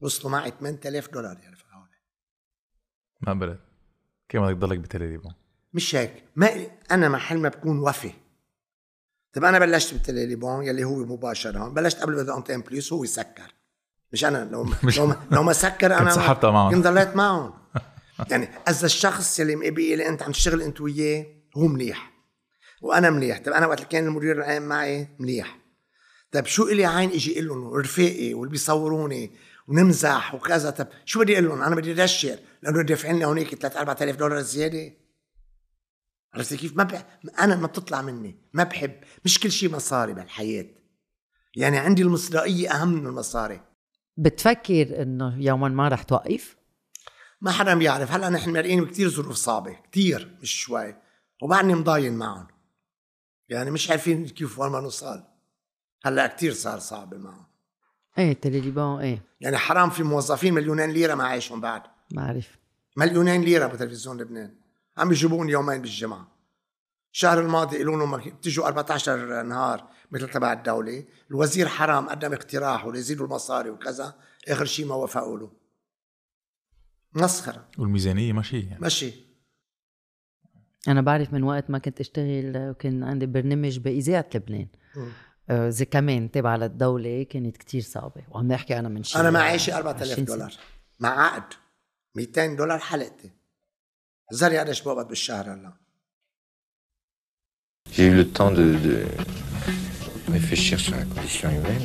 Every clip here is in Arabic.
وصلوا معي $8,000 يا رفقة. ما قبلت كيف بدك تضلك بتليليبون؟ مش هيك، ما أنا محل ما بكون وفي. طب أنا بلشت بالتليليبون يلي هو مباشرة، بلشت قبل بدأ أنتين بليس هو يسكر، مش أنا. لو ما سكر أنا سحبتها معهم، كنت ضليت معهم. يعني إذا الشخص يلي مقبي اللي أنت عم تشتغل أنت وياه هو مليح وأنا مليح. طب أنا وقت كان المدير العام معي مليح، طب شو إلي عين إجي إقول لهم رفيقي واللي بيصوروني ونمزح وكذا؟ طب شو بدي أقول لهم؟ أنا بدي رشر لأنه دافعين لي هونيك $3,000-4,000 زيادة. عرفتي كيف؟ أنا ما بتطلع مني، ما بحب، مش كل شيء مصاري بالحياة. يعني عندي المصداقية أهم من المصاري. بتفكر إنه يوما ما رح توقف؟ ما حدا بيعرف. هلأ نحن مرقين بكتير ظروف صعبة كتير، مش شوي، وبعدني مضاين معهم. يعني مش عارفين كيف وين ما نوصل. هلأ كتير صار صعب معهم. ايه تليليبون ايه. يعني حرام في موظفين $2,000,000 ما عايشهم بعد. ما عارف $2,000,000 بتلفزيون لبنان عم بيجيبون يومين بالجمعة. الشهر الماضي قالوا لهم بتجوا 14 نهار مثل تبع الدولة. الوزير حرام قدم اقتراح وليزيدوا المصاري وكذا، آخر شيء ما وافقوا له. مسخرة. والميزانية ماشي يعني. ماشي. أنا بعرف من وقت ما كنت أشتغل وكان عندي برنامج بإذاعة لبنان زي كمان تبع للدولة، كانت كتير صعبة. وعم نحكي أنا من شيء، أنا معيشي $4,000 مع عقد $200 حلقتي. زاري هذا شو بقبض بالشهر هلا. J'ai eu le temps de réfléchir sur la condition humaine.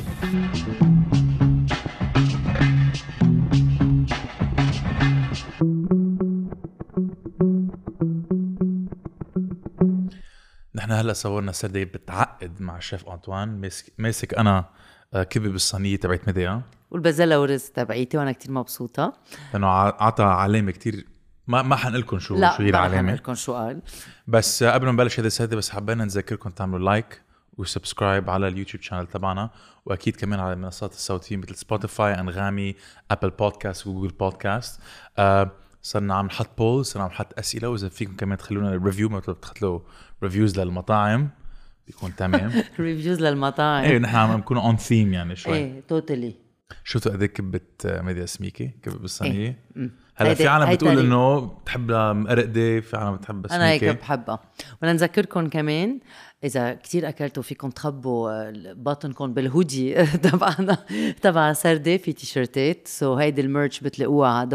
نحن هلا صورنا سردة بتعقد مع الشيف أنطوان. ماسك أنا كبة بالصينية تبعت مديا والبازلة ورز تبعيتي، وأنا كتير مبسوطة لأنه عطى علامة كتير. ما حنقلكم شو هي العلامة، لا حنقلكم شو قال. بس قبل ما نبلش هذا السردة بس حبينا نذكركم تعملوا لايك وسبسكرايب على اليوتيوب شانل تبعنا، وأكيد كمان على المنصات الصوتية مثل سبوتيفاي، أنغامي، أبل بودكاست وجوجل بودكاست. صرنا عم نحط بولز، صرنا عم نحط أسئلة، وإذا فيكم كمان تخلونا الريفيو، مثل بتخلوا ريفيوز للمطاعم بيكون تمام. ريفيوز للمطاعم. ايه نحن عم نكون اون ثيم يعني شوي. ايه توتالي. شفتوا قد ايه كبة ميديا سميكة، كبة بالصينية. هلا في عالم بتقول انه بتحبها مقرقدة، في عالم بتحبها سميكة. انا هيك بحبها. وانا نذكركم كمان اذا كتير اكلتوا فيكم تخبوا باطنكم بالهودي تبعنا تبع سردة في تيشيرتات. سو هيدي الميرش بتلاقوها على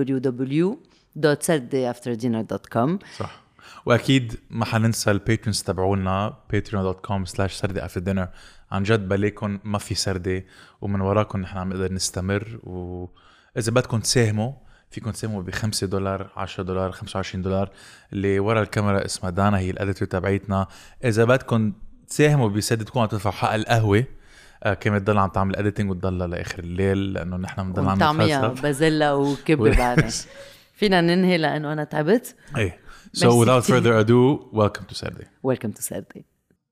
www.sardeafterdinner.com. صح. واكيد ما حننسى الباترونز تبعونا patreon.com/sardeafterdinner. عن جد بلاكم ما في سردة ومن وراكم نحن عم نقدر نستمر. واذا بدكم تساهموا فيكم تساهموا $5 $10 $25. اللي ورا الكاميرا اسمها دانا، هي الاديتور تبعيتنا. اذا بدكم تساهموا بسردة تكونوا عم تدفعوا حق القهوة كمان تضل عم تعمل اديتنج وتضل لاخر الليل، لانه نحن بنضل عم نتعميها بازلة وكبة بعدين. فينا ننهي لانه انا تعبت. ايه. So without further ado, welcome to Sarde. Welcome to Sarde.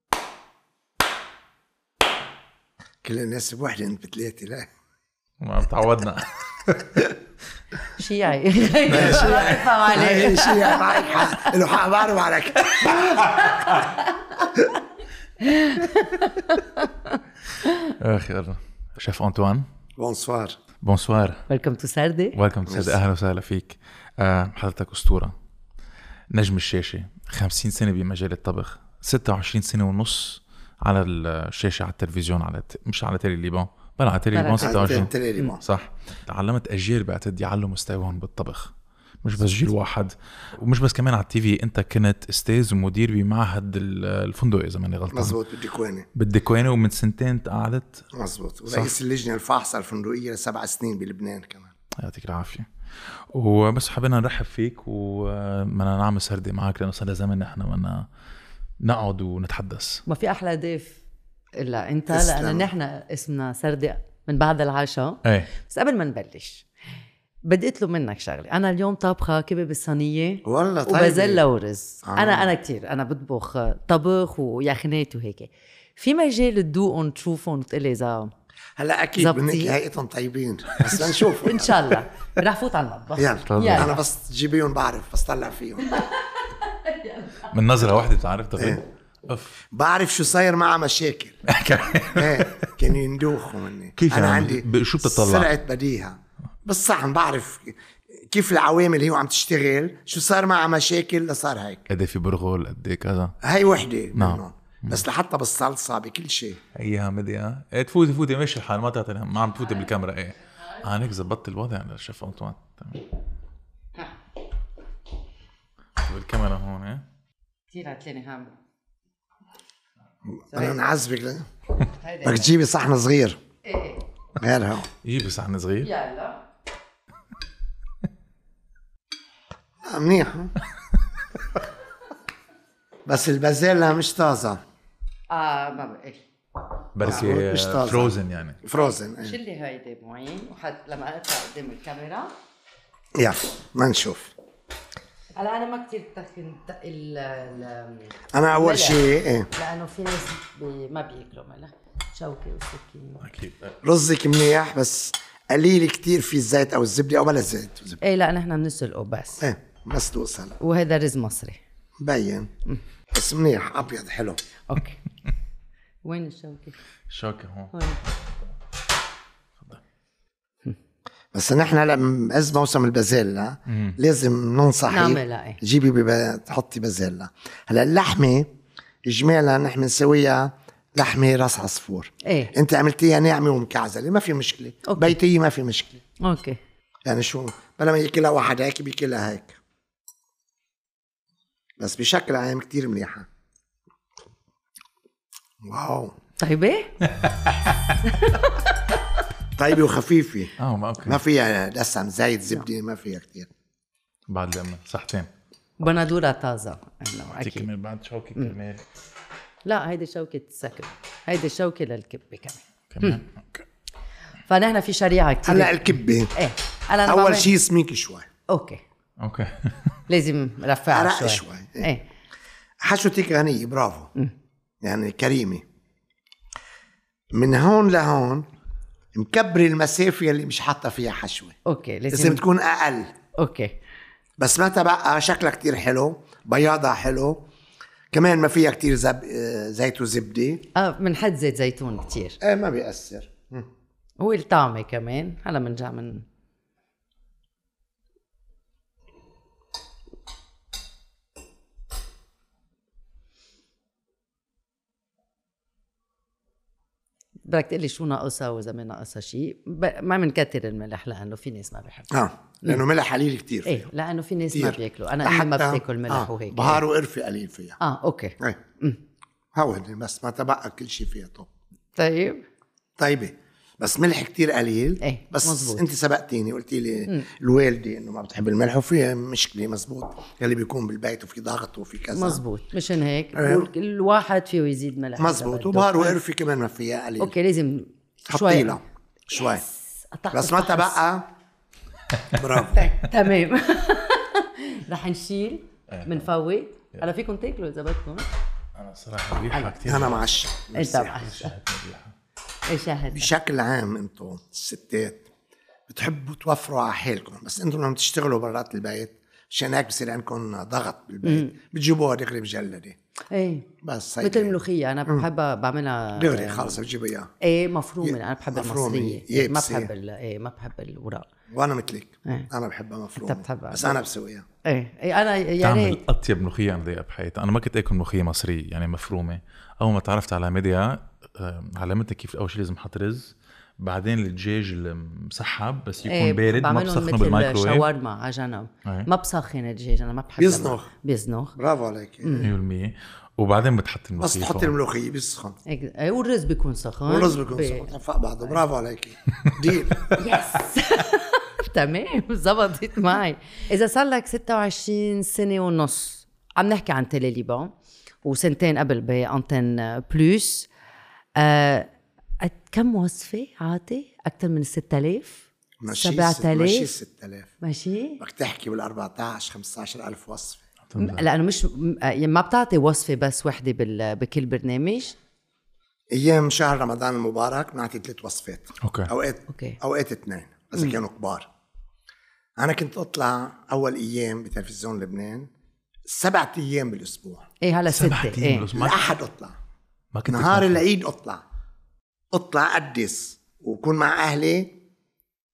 كل الناس بوحدة انت بثلاثة. لا ما بتعودنا. شيعي. شيعي معك حق، له حق بعرف عليك. اخي الله. شيف أنطوان. بونسوار. بونسوار. Welcome to Sarde. Welcome to Sarde. اهلا وسهلا فيك. حضرتك أسطورة، نجم الشاشة، 50 سنة بمجال الطبخ، 26 سنة ونص على الشاشة على التلفزيون، مش على تيلي ليبون، بلا على تيلي ليبون 26 صح. علمت أجيال بعتد يعلوا مستواهم بالطبخ، مش بس جيل واحد، ومش بس كمان على التي في. انت كنت استاذ ومدير بمعهد الفندق اذا ماني غلطان. مزبوط. بالدكواني ومن سنتين قعدت. مزبوط. ورئيس اللجنة الفاحصة الفندقية ل7 سنين بلبنان كمان. يعطيك العافية. وبس حبينا نرحب فيك ومنا نعمل سردة معك، لأنه صار زمن احنا بدنا نقعد ونتحدث. ما في أحلى ضيف إلا أنت، لأن نحن اسمنا سردة من بعد العشاء. ايه. بس قبل ما نبلش بدي أطلب منك شغلة. أنا اليوم طابخة كبة بالصينية والله طيب. وبازلة ورز. أنا كتير أنا بطبخ طبخ ويخنات وهيك. في مجال تدوقهم تشوفهم وتقلي إذا هلا اكيد بدك هيئتهم طيبين، بس لنشوف. ان شاء الله رح فوت على المطبخ. يلا. انا بس تجيبيهم بعرف، بس طلع فيهم من نظره واحده بتعرف تغير. بعرف شو صاير معها مشاكل. كانوا يندوخوا مني. كيف انا عندي شو بتطلع؟ سرعه بديهه. بالصحن بعرف كيف العوامل هي وعم تشتغل، شو صار معها مشاكل لصار هيك. قد في برغل قد كذا. هاي وحده نعم. منهم. بس لحتى بالصلصه بكل شيء. ايها مديا ايه تفوتي ماشي الحال ما تعطي ما عم تفوتي بالكاميرا. ايه هيك زبطت الوضع على الشيف انطوان. تمام بالكاميرا هون. ايه كثير عتلاني هام. انا نعذبك بدك تجيبي صحن صغير. ايه غير هون جيبي صحن صغير. يلا منيح. بس البازيلا مش طازه. ما بقى بركي مش طازة. فروزن يعني. فروزن. شلي هيدي معين وحد لما اطلع قدام الكاميرا. يلا ما نشوف. هلا انا ما كثير تخن انا اول ملح. شيء ايه لانه في ناس ما بياكلوا ملح. شوكه وسكين اكيد. رزك منيح بس قليل كتير في الزيت او الزبده او بلا زيت وزبده. ايه لا نحن بنسلقه بس. ايه مسلوق هلا وهذا رز مصري. مبين بس منيح ابيض حلو. اوكي وين الشوكه؟ الشوكة هون. هون. بس نحن هلا از موسم البازيلا لازم ننصحك نعملها ايه. جيبي تحطي بازيلا. هلا اللحمه اجمالا نحن نسويها لحمه راس عصفور. ايه انت عملتيها ناعمه ومكعزله ما في مشكله. أوكي. بيتيه ما في مشكله. اوكي يعني شو بلا ما ياكلها واحد هيك بياكلها هيك. بس بشكل عام كتير منيحه. واو طيبه. طيبه وخفيفه. ما اوكي. ما فيها دسم زيت زبده ما فيها كتير. بعد لما صحتين. بندوره طازه انه اكيد اكيد. كمان بعد شوكة كرمال لا هيدي شوكه السكر. هيدي شوكه للكبه كمان. اوكي. فنحن في شريعه كثير. هلا الكبه ايه هلا أنا اول بعمل- شيء سميكي شوي. اوكي اوكي. لازم رفعها أرق شوي. شوي. ايه حشوتك غنية برافو. يعني كريمة. من هون لهون مكبري المسافة اللي مش حاطة فيها حشوة. اوكي لازم تكون أقل. اوكي بس ما تبقى شكلها كتير حلو بياضها حلو كمان ما فيها كتير زيت وزبدة. بنحط زيت زيتون كتير. ايه ما بيأثر. هو الطعمه كمان. هلا بنرجع من بدك تقلي شو ناقصها واذا ما ناقصها شيء. ما بنكتر الملح لانه في ناس ما بيحبوا. لأنه ملح قليل كتير فيه. ايه لانه في ناس ما كتير. بياكلوا. انا امي ما لحتى- بتاكل ملح وهيك. بهار وقرفة قليل فيها. اوكي ايه هودي بس ما تبقى كل شيء فيها طب. طيب طيبة بس ملح كتير قليل. إيه، بس مزبوط. انت سبقتيني قلتي لي الوالدة انه ما بتحب الملح وفيها مشكلة. مزبوط يلي بيكون بالبيت وفي ضغط وفي كذا. مزبوط مشان هيك إيه. الواحد فيه يزيد ملح إذا مزبوط بده. وبهار وقرفة كمان ما فيها قليل. اوكي لازم حطي شوي لها شوي قطعت بس ما الفحص. تبقى. برافو. تمام. رح نشيل بنفوت. هلا فيكم تاكلوا اذا بدكم. انا صراحة ريحة كتير. انا معشق. انت معشق. ايه شاهد. بشكل عام انتم الستات بتحبوا توفروا على حالكم بس انتم لما تشتغلوا برات البيت عشان هيك بصير عندكم ضغط بالبيت بتجيبوها دغري مجلده. ايه بس هيك مثل الملوخيه انا بحبها بعملها دغري خلص بتجيبوا اياها. ايه مفرومه. انا بحب مفرومة، المصريه. يابسة. ما بحب ايه ما بحب الوراق. وانا مثلك إيه. انا بحبها مفرومه أنت بتحبها. بس انا بسويها. ايه انا يا تعمل ريت. اطيب ملوخيه انا ذيقها بحياتي. انا ما كنت اكل ملوخيه مصريه يعني مفرومه. اول ما تعرفت على ميديا علمتني كيف اول شيء لازم احط رز بعدين الدجاج المسحب بس يكون ايه بارد ما بعملهم بسخنه مثل بالمايكروويف. شاورما على جنب. إيه. ما بسخن الدجاج انا ما بحب بيزنخ. بيزنخ. برافو عليك. 100% وبعدين بتحط بس الملوخيه تحطي فوق. الملوخيه بيسخن ايه والرز بيكون سخن. والرز بيكون سخن فوق بعضه. برافو عليك. ديل. يس. تمام زبطت معي. اذا صار لك 26 سنه ونص عم نحكي عن تيلي ليبان وسنتين قبل بانتن بلوس. كم وصفه عاطي اكثر من 6000 ماشي 7000 6000 ماشي. بدك تحكي بال 14 15000 وصفه. لانه مش ما بتعطي وصفه بس وحده بكل برنامج. ايام شهر رمضان المبارك بنعطي 3 وصفات. اوكي. أوكي. اوقات 2 اذا كانوا كبار. انا كنت اطلع اول ايام بتلفزيون لبنان 7 ايام بالاسبوع. ايه هلا 7 6 أيام ايه بالأسبوع. الاحد اطلع ما كنت نهار أكل. العيد اطلع قدس وكون مع اهلي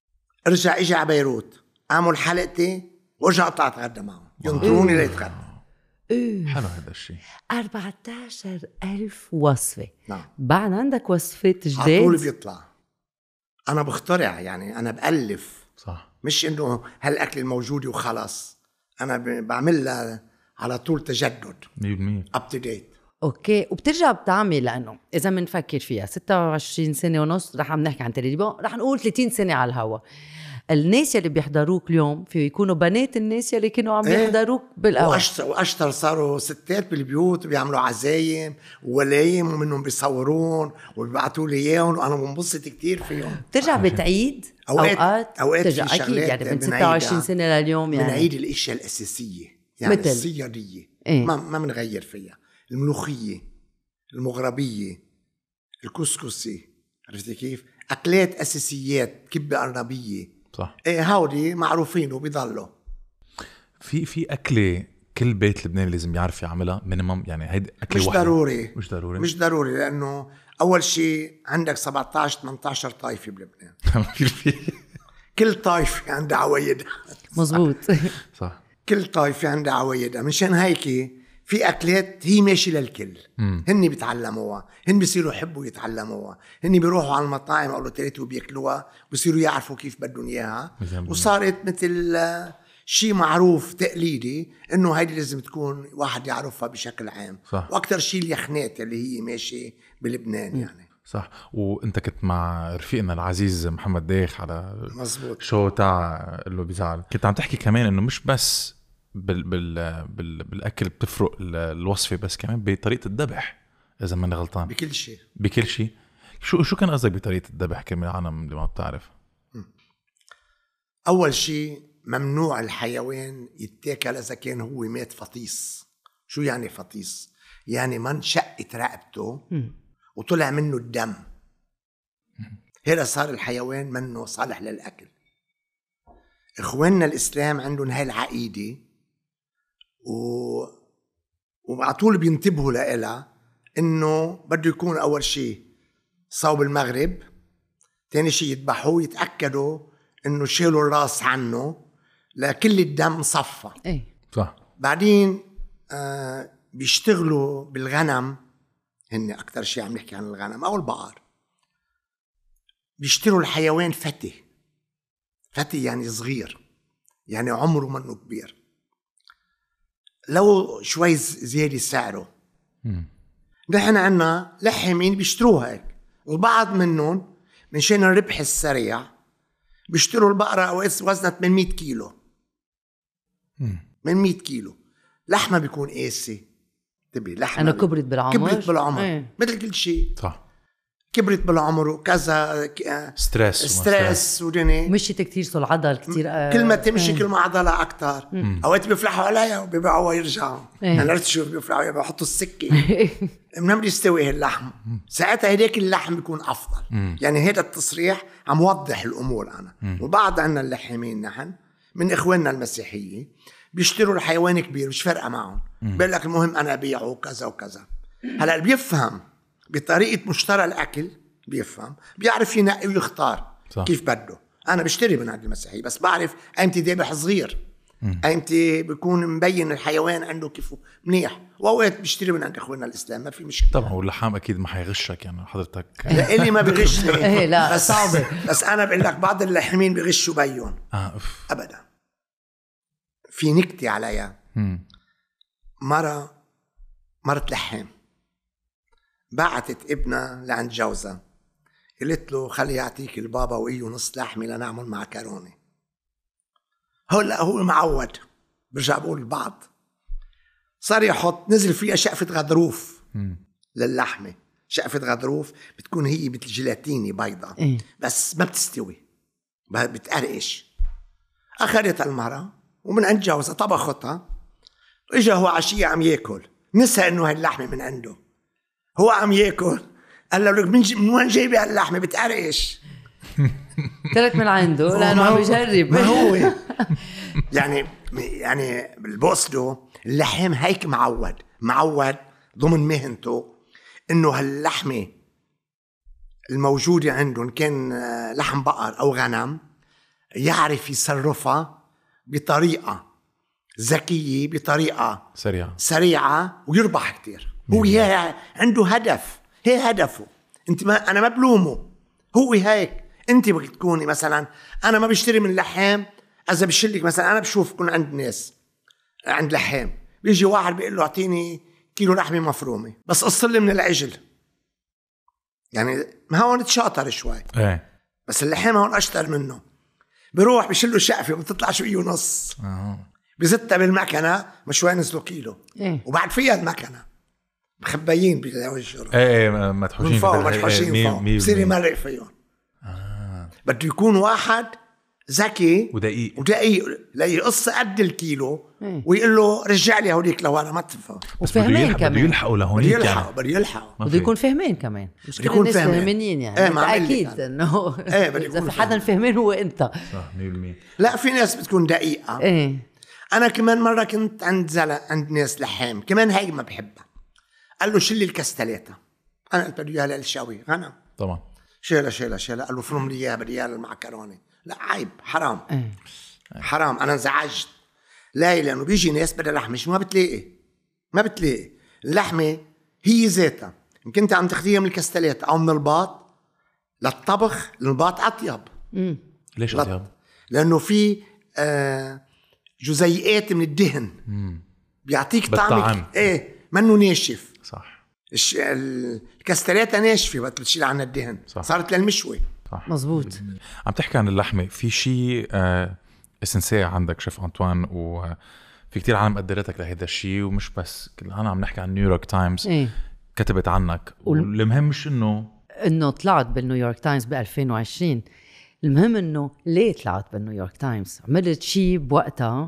ارجع اجي على بيروت اعمل حلقتي وارجع اطلع اتغدى معهم ينطروني ليتغدى. حلو هذا الشيء. 14,000 وصفة. نعم. بعد عندك وصفات على طول جديد. بيطلع. انا بخترع يعني انا بألف. صح. مش انه هالاكل الموجود وخلص. انا بعمل لها على طول تجدد 100%. اب تو ديت. اوكي، وبترجع بتعمل، لانه اذا بنفكر فيها 26 سنه ونص رح عم نحكي عن تلفزيون، رح نقول 30 سنه على الهوا. الناس اللي بيحضروك اليوم في يكونوا بنات الناس اللي كانوا عم يحضروك بالاول. واشتر صاروا ستات بالبيوت وبيعملوا عزايم وولايم ومنهم بيصورون وبيبعتوا لي اياهم وانا بنبسط كتير فيهم. بترجع بتعيد اوقات ترجع في اكيد يعني من 26 سنه لليوم يعني بنعيد الاشياء الاساسيه يعني مثل الصياديه. إيه؟ ما بنغير فيها. الملوخيه، المغربيه، الكسكسي، عرفتي كيف؟ اكلات اساسيات، كبه ارنبيه. صح. ايه هودي معروفين وبيضلوا. في اكله كل بيت لبناني لازم يعرف يعملها مينيمم، يعني هيدي اكله مش واحدة. ضروري. مش ضروري لانه اول شيء عندك 17-18 طائفه بلبنان. كل طائفه عندها عوايدها. مزبوط. صح. كل طائفه عندها عوايدها. منشان هيك في اكلات هي ماشي للكل. هن بيتعلموها، هن بيصيروا يحبوا يتعلموها، هن بيروحوا على المطاعم او الاوتيلات وبياكلوها بيصيروا يعرفوا كيف بدهم اياها. وصارت مثل شيء معروف تقليدي انه هيدي لازم تكون واحد يعرفها بشكل عام. صح. واكثر شيء اليخنات اللي هي ماشي بلبنان يعني. صح. وانت كنت مع رفيقنا العزيز محمد دايخ على مزبوط. شو تاع اللي بيزعل، كنت عم تحكي كمان انه مش بس بالاكل بتفرق الوصفه، بس كمان بطريقه الذبح اذا ماني غلطان. بكل شيء. شو كان قصدك بطريقه الذبح كمان العالم اللي ما بتعرف؟ اول شيء ممنوع الحيوان يتاكل اذا كان هو مات فطيس. شو يعني فطيس؟ يعني ما انشقت رقبته وطلع منه الدم. هذا صار الحيوان منه صالح للاكل. اخواننا الاسلام عندهم هاي العقيده وعطول بينتبهوا لها انه بده يكون اول شيء صوب المغرب، تاني شيء يذبحوه يتاكدوا انه شيلوا الراس عنه لكل الدم صفى. ايه صح. بعدين بيشتغلوا بالغنم. هن اكثر شيء عم نحكي عن الغنم او البقر. بيشتروا الحيوان فتي يعني صغير، يعني عمره منه كبير، لو شوي زيادة سعره. نحن عنا لحمين بيشتروها هيك، والبعض منهم منشان الربح السريع بيشتروا البقرة وزنها 800 كيلو. من 100 كيلو لحمة بيكون قاسي. تبي لحمة أنا كبرت بالعمر. ايه. مثل كل شيء. صح. كبرت بالعمر وكذا ستريس ودني مشيت كتير صل عضل كتير. كل ما تمشي كل ما عضلها أكتر. أوقات بيفلحوا عليها وبيبيعوا ويرجعوا. أنا عرفت شو بيفلحوا، بيحطوا السكة منهم يستوي اللحم. ساعتها هداك اللحم بيكون أفضل. يعني هذا التصريح عم وضح الأمور. أنا وبعض عنا اللحمين نحن من إخواننا المسيحية بيشتروا الحيوان كبير مش فارقة معهم، بيقول لك المهم أنا أبيعه كذا وكذا. هلأ بيفهم بطريقة مشترى الأكل، بيعرف ينقي ويختار. صح. كيف بده. أنا بشتري من عند المسيحي بس بعرف أيمتى ذابح صغير، أيمتى بيكون مبين الحيوان عنده كيفه منيح. وأوقات بشتري من عند إخواننا الإسلام ما في مشكلة. طبعا واللحام أكيد ما حيغشك يعني حضرتك. لا إلي ما بغشني. لا صعبة. بس أنا بقول لك بعض اللحمين بغشوا بيون. أبدا. في نكتة عليها. مرة لحم بعتت ابنها لعند جوزها، قلت له خلي يعطيك البابا وإيه نص لحمة لنعمل معكرونة. هو معود برجع بقول البعض صار يحط نزل فيها شقفة غضروف للحمة. شقفة غضروف بتكون هي مثل جيلاتيني بيضة بس ما بتستوي بتقرقش. أخذتها المرة ومن عند جوزها طبختها. إجا هو عشية عم ياكل نسى إنه هاي اللحمة من عنده. هو عم ياكل قال له من وين جايبه هاللحمه بتقرقش. ترك من عنده لانه عم يجرب. ما هو يعني بالبوصله اللحم هيك معود ضمن مهنته انه هاللحمه الموجوده عندهم كان لحم بقر او غنم يعرف يصرفها بطريقة ذكية، بطريقة سريعة ويربح كتير. هو عنده هدف، هي هدفه. انت ما انا ما بلومه، هو هيك. انت بدك تكوني مثلا، انا ما بشتري من لحام اذا بشلك مثلا. انا بشوف كون عند ناس عند لحام بيجي واحد بيقول له اعطيني كيلو لحمه مفرومه بس قص لي من العجل، يعني ما هون نتشاطر شوي بس اللحام هون اشطر منه. بروح بشله شقفه وبتطلع شويه ونص، بزتها بالمكنه مش وين نزلوا كيلو وبعد فيها المكنه مخبيين بالوجه مدحوشين فوق بصير يمرق فيهم. بده يكون واحد ذكي ودقيق لا يقص قد الكيلو ويقول له رجع لي هوديك لو انا ما تفهم. وفهمين كمان بده يلحقوا لهونيك، بده يلحقوا بده يكون فهمين كمان، مش كل الناس فهمانين يعني. اكيد انه اذا في حدا فهمين هو انت صح 100%. لا في ناس بتكون دقيقه. انا كمان مره كنت عند ناس لحام كمان هاي ما بحبها. قال له شيل الكستليته، انا قلت بده اياها للشوي. انا طبعا شيلها قال له فرم لي اياها، بدي اياها للمعكرونه. لا عيب، حرام حرام. انا انزعجت. لا لانه بيجي ناس بدها لحمه ما بتلاقي اللحمه هي ذاتها. يمكن انت عم تاخذيها من الكستلات او من الباط للطبخ. الباط اطيب. ليش اطيب؟ لانه في جزيئات من الدهن بيعطيك طعم منه ناشف. صح. الكستلات ناشفه وقت بتشيل عنها الدهن. صح. صارت للمشوي. صح. مزبوط. عم تحكي عن اللحمه، في شيء اسنسيه عندك شيف أنطوان، وفي كتير عالم قدرتك لهذا الشيء، ومش بس أنا عم نحكي عن نيويورك تايمز كتبت عنك. والمهم مش انه طلعت بالنيويورك تايمز ب 2020. المهم انه ليه طلعت بالنيويورك تايمز. عملت شيء بوقتها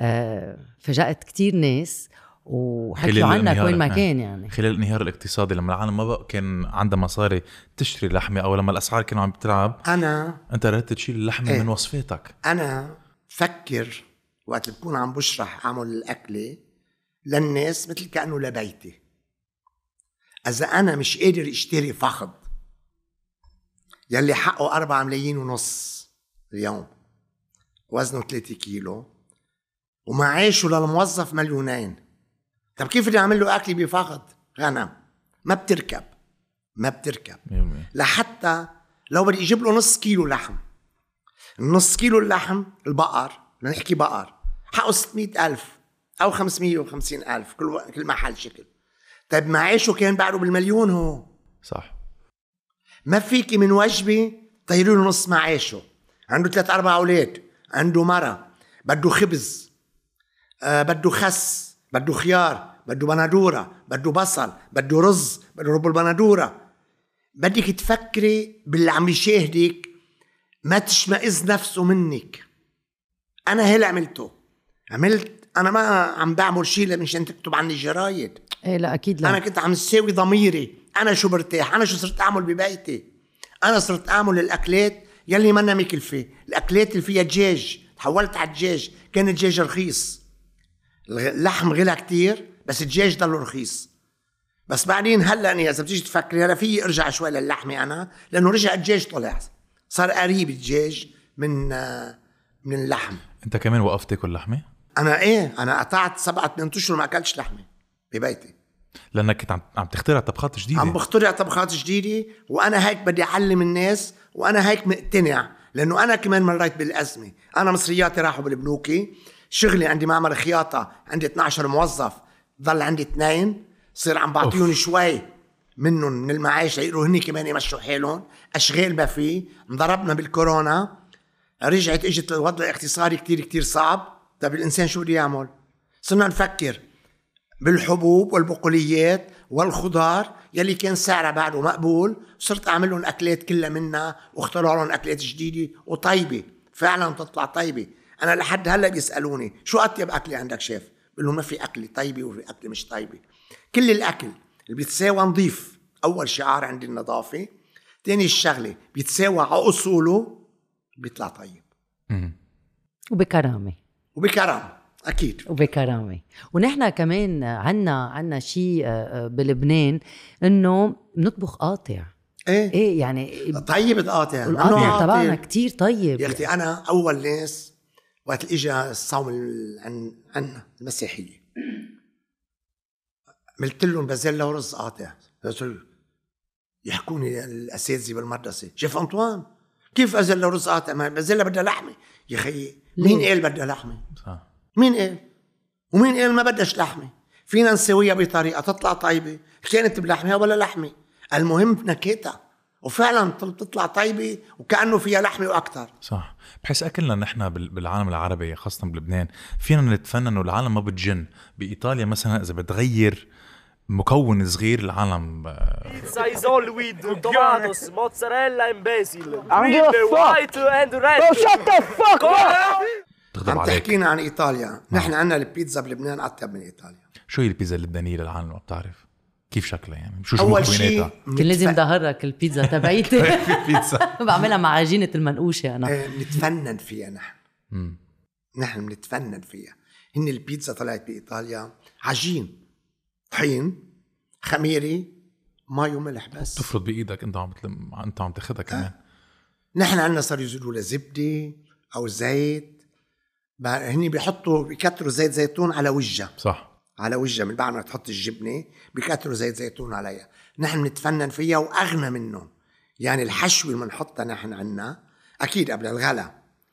فاجأت كتير ناس وحكوا عنك وين ما كان، يعني خلال الانهيار الاقتصادي لما العالم ما بقى كان عندها مصاري تشتري لحمه، او لما الاسعار كانوا عم بتلعب. انت ردت تشيل اللحمه من وصفاتك. انا فكر وقت بكون عم بشرح اعمل الاكله للناس مثل كانه لبيتي. اذا انا مش قادر اشتري فخذ يلي حقه 4.5 مليون اليوم، وزنه 3 كيلو، ومعيشه للموظف 2 مليون، طب كيف بدي اعمل له اكل بفخذ غنم؟ ما بتركب لحتى لو بدي اجيب له نص كيلو لحم. النص كيلو اللحم البقر، نحكي بقر، حقه 600,000 او 550,000 كل محل شكل. طيب معيشه كان بعده بالمليون. هو صح. ما فيكي من وجبه طيروا له نص معيشه. عنده 3-4 اولاد، عنده مرة، بده خبز، بده خس، بده خيار، بده بندورة، بده بصل، بده رز، بده رب البندورة. بدك تفكري باللي عم يشاهدك، ما تشمئز نفسه منك. أنا هل عملته، أنا ما عم بعمل شيء مشان تكتب عني جرايد. لا أكيد لا. أنا كنت عم ساوي ضميري. أنا شو برتاح، أنا شو صرت أعمل ببيتي. أنا صرت أعمل الأكلات يلي منا مكلفة، الأكلات اللي فيها دجاج. تحولت على الدجاج، كان الدجاج رخيص، اللحم غلا كتير بس الدجاج ضل رخيص. بس بعدين هلا أنا إذا بتيجي تفكري هلا في ارجع شوي للحمة أنا، لأنه رجع الدجاج طلع، صار قريب الدجاج من اللحم. أنت كمان وقفت تاكل لحمة؟ أنا قطعت 7-8 أشهر ما أكلتش لحمة ببيتي، لأنك كنت عم تخترع طبخات جديدة. عم بخترع طبخات جديدة، وأنا هيك بدي أعلم الناس، وأنا هيك مقتنع. لأنه أنا كمان مريت بالأزمة. أنا مصرياتي راحوا بالبنوكي، شغلي عندي معمل خياطة، عندي 12 موظف، ضل عندي 2، صير عم بعطيهم شوي منهم من المعاش ليقولوا هني كمان يمشوا حالهم. أشغال ما في، انضربنا بالكورونا، اجت الوضع الاقتصادي كتير كتير صعب. طب الإنسان شو بده يعمل؟ صرنا نفكر بالحبوب والبقوليات والخضار يلي كان سعرها بعده مقبول، صرت أعمل لهم أكلات كلها منها، واخترع لهم أكلات جديدة وطيبة، فعلا تطلع طيبة. أنا لحد هلا بيسألوني شو أطيب أكلة عندك شيف؟ بقول لهم ما في أكلة طيبة وفي أكلة مش طيبة. كل الأكل اللي بيتساوى نظيف، أول شعار عندي النظافة. تاني الشغلة بيتساوى على أصوله بيطلع طيب. وبكرامة أكيد، وبكرامة. ونحن كمان عنا شيء بلبنان إنه نطبخ قاطع. ايه يعني طيب تقاطع القاطع تبعنا كتير طيب يا اختي. انا اول ناس وقت اجى الصوم عن المسيحيه عملت لهم بازيلا ورز قاطع. يحكوني الاساتذه بالمدرسه شيف انطوان كيف بازيلا ورز قاطع؟ ما بازيلا بدها لحمه يا خيي. مين قال بدها لحمه؟ صح. مين قال؟ ومين قال ما بدهاش لحمه؟ فينا نسويها بطريقه تطلع طيبه كانت بلحمها ولا لحمه، المهم نكهتها، وفعلا تطلع طيبه وكانه فيها لحمه واكثر. صح. بحس اكلنا نحن بالعالم العربي خاصه بلبنان فينا نتفنن والعالم ما بتجن. بايطاليا مثلا اذا بتغير مكون صغير العالم Pizza is all with tomatoes, mozzarella and basil. Green, white and red. Oh, shut the fuck up! عم تحكينا عن ايطاليا. نحن عندنا البيتزا بلبنان اطيب من ايطاليا. شو هي البيتزا اللبنانيه للعالم ما بتعرف كيف شكلها يعني؟ شو اول شيء كان لازم ظهرك البيتزا تبعيتي. بعملها مع عجينه المنقوشه انا. نتفنن فيها نحن بنتفنن فيها. هن البيتزا طلعت بايطاليا عجين طحين خميري ماء وملح بس تفرض بايدك انت عم تاخذها كمان. نحن عندنا صار يزيدوا له زبده او زيت. هني بيكتروا زيت زيتون على وجهها. صح. على وجهها من بعد ما تحط الجبنه بيكتروا زيت زيتون عليها. نحن نتفنن فيها واغنى منهم. يعني الحشوه اللي بنحطها نحن عنا اكيد قبل الغلا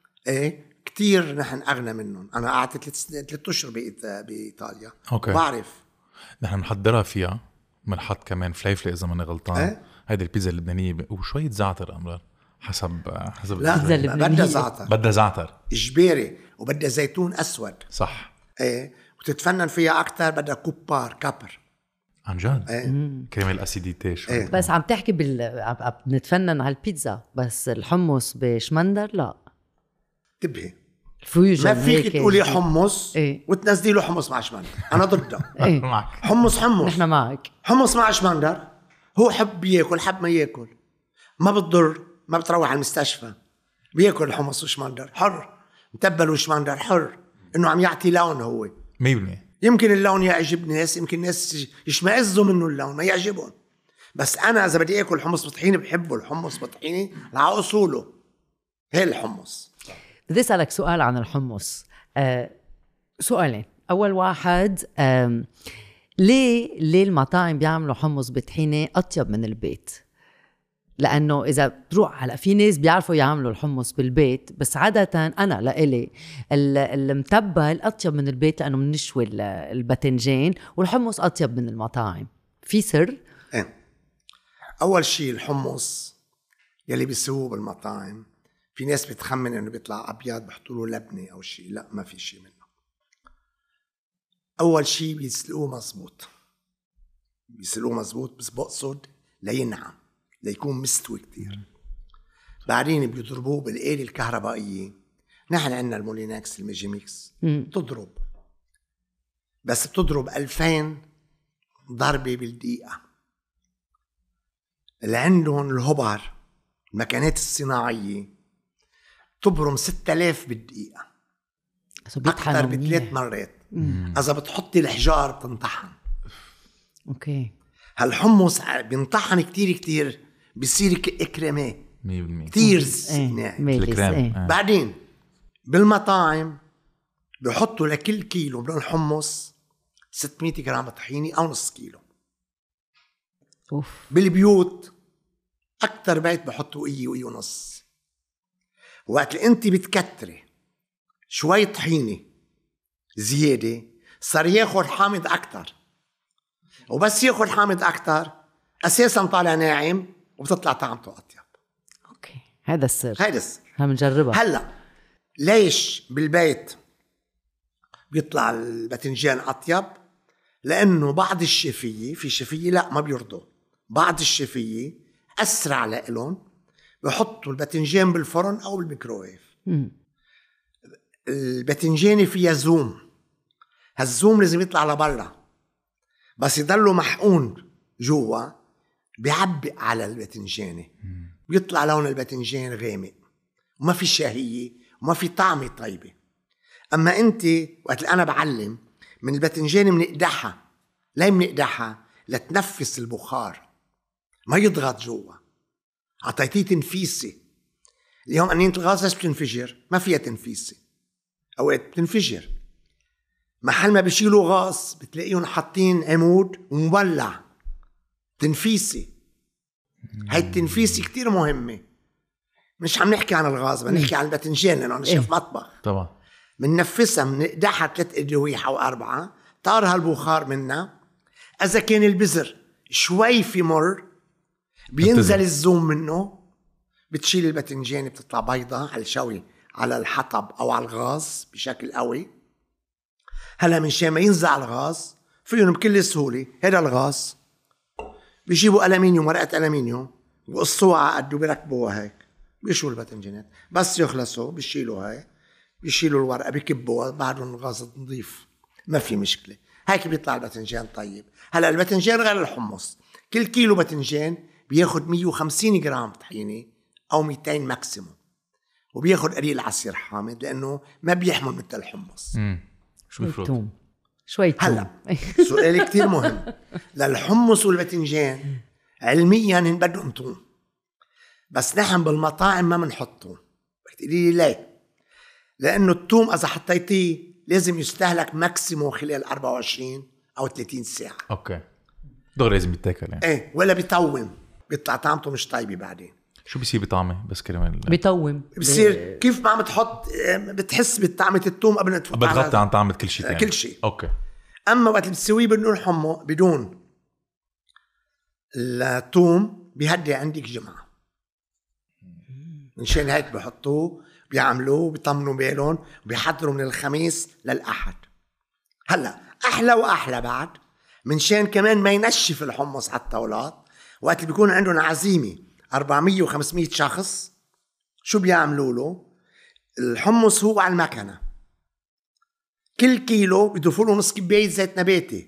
كتير نحن اغنى منهم. انا قعدت 3 اشهر بايطاليا. بعرف نحن بنحضرها فيها بنحط كمان فليفله اذا ماني غلطان. هيدي البيتزا اللبنانيه وشويه زعتر امرار حسب لا بدها زعتر اجباري وبدها زيتون اسود. صح. وتتفنن فيها اكثر بدها كابر عن جد. كريمه الاسيديتي شوي. بس عم تحكي بنتفنن على البيتزا بس الحمص بشمندر لا انتبهي فيوجن. ما فيك تقولي حمص وتنزلي له حمص مع شمندر. انا ضده. معك حمص نحن معك. حمص مع شمندر هو حب ياكل حب ما ياكل ما بتضر. ما بتروح على المستشفى بياكل الحمص وشمندر حر متبل وشمندر حر انه عم يعطي لون. هو 100% يمكن اللون يعجب ناس يمكن ناس يشمئزوا منه اللون ما يعجبهم. بس انا اذا بدي اكل حمص بطحيني بحبه الحمص بطحيني على اصوله. هي الحمص. بدي اسالك سؤال عن الحمص. سؤالين. اول واحد ليه المطاعم بيعملوا حمص بطحينه اطيب من البيت؟ لأنه إذا بتروح على في ناس بيعرفوا يعملوا الحمص بالبيت بس عادة أنا لإلي المتبل أطيب من البيت لأنه منشوي الباذنجان والحمص أطيب من المطاعم. في سر؟ أول شيء الحمص يلي بيسووه بالمطاعم في ناس بتخمن إنه بيطلع أبيض بحطوا له لبنة أو شيء. لا ما في شيء منه. أول شيء بيسلقوه مزبوط بس بقصد لينعم ليكون مستوي كتير. بعدين بيضربوه بالآلة الكهربائية. نحن عندنا المولينكس الميجيميكس تضرب بس بتضرب 2000 ضربة بالدقيقة. اللي عندهم الهبر المكانات الصناعية تبرم 6000 بالدقيقة أكثر ب3 مرات. إذا بتحطي الحجار بتنطحن. أوكي. هالحمص بينطحن كتير بيصير كريمة 100% كتير الكريم. بعدين بالمطاعم بيحطوا لكل كيلو من الحمص 600 جرام طحيني أو نص كيلو. بالبيوت أكتر بيت بحطوا وإيه ونص. وقت اللي أنت بتكتري شوي طحينة زيادة صار ياخد حامض أكتر. وبس ياخد حامض أكتر أساساً طالع ناعم وبتطلع طعمته أطيب. أوكي هذا السر. هم نجربها. هلأ ليش بالبيت بيطلع الباذنجان أطيب؟ لأنه بعض الشيفية في شيفية لا ما بيرضوا. بعض الشيفية أسرع لإلهم بيحطوا الباذنجان بالفرن أو بالميكروويف. الباذنجانة فيها زوم. هالزوم لازم يطلع لبرا بس يضلوا محقون جوا بيعبق على الباذنجانة بيطلع لون الباذنجان غامق وما في شهية وما في طعمة طيبة. أما أنت وقت اللي أنا بعلم من الباذنجان منقدحها. ليه منقدحها؟ لتنفس البخار ما يضغط جوا عطيتيه تنفيسي. اليوم أنينة الغاز ليش بتنفجر؟ ما فيها تنفيسي، أوقات بتنفجر. محل ما بيشيلوا غاز بتلاقيهم حاطين عمود ومولع تنفيسي. هاي التنفيسي كتير مهمة. مش عم نحكي عن الغاز، بنحكي عن الباذنجان لأنه أنا شيف مطبخ. طبعا مننفسها منقدحها 3 أدوية أو 4، طار هالبخار منا. إذا كان البذر شوي في مر بينزل الزوم منه، بتشيل الباذنجان بتطلع بيضة على الشوي على الحطب أو على الغاز بشكل قوي. هلا من شان ما ينزع الغاز فيهم بكل سهولة هذا الغاز بيجيبوا ألمنيوم، ورقة ألمنيوم وقصوها على قد وبيركبوها هيك، بيشوا الباذنجانات. بس يخلصوا بيشيلوا هاي، بيشيلوا الورقة بيكبوها، بعدهم الغاز نظيف ما في مشكلة. هيك بيطلع الباذنجان طيب. هلا الباذنجان غير الحمص. كل كيلو باذنجان بياخد 150 جرام طحينة أو 200 ماكسيموم، وبياخد قليل عصير حامض لأنه ما بيحمل مثل الحمص. شو الفروق؟ توم شوي توم. هلا سؤال كتير مهم. للحمص والباذنجان علميا هن بدهم توم، بس نحن بالمطاعم ما بنحط توم. بتقولي لي ليه؟ لأنه التوم إذا حطيتيه لازم يستهلك ماكسيموم خلال 24 أو 30 ساعة. اوكي دغري لازم يتاكل يعني. ايه ولا بيطوم، بيطلع طعمته مش طيبة بعدين. شو بيصير بطعمه بس كرمال بيطوم بصير كيف ما عم تحط بتحس بطعمة التوم قبل ما تفوت بتغطي عن طعمة كل شيء كل شيء. اوكي. اما وقت بتسويه بدون التوم بيهدي عندك جمعة. من شان هيك بحطوه بيعملوه بيطمنوا بالهم وبيحضروا من الخميس للأحد. هلا أحلى وأحلى بعد من شان كمان ما ينشف الحمص على الطاولات. وقت بيكون عندهم عزيمة 400 و500 شخص شو بيعملوا له؟ الحمص هو على المكنة، كل كيلو بيضيفوا له نص كباية زيت نباتي.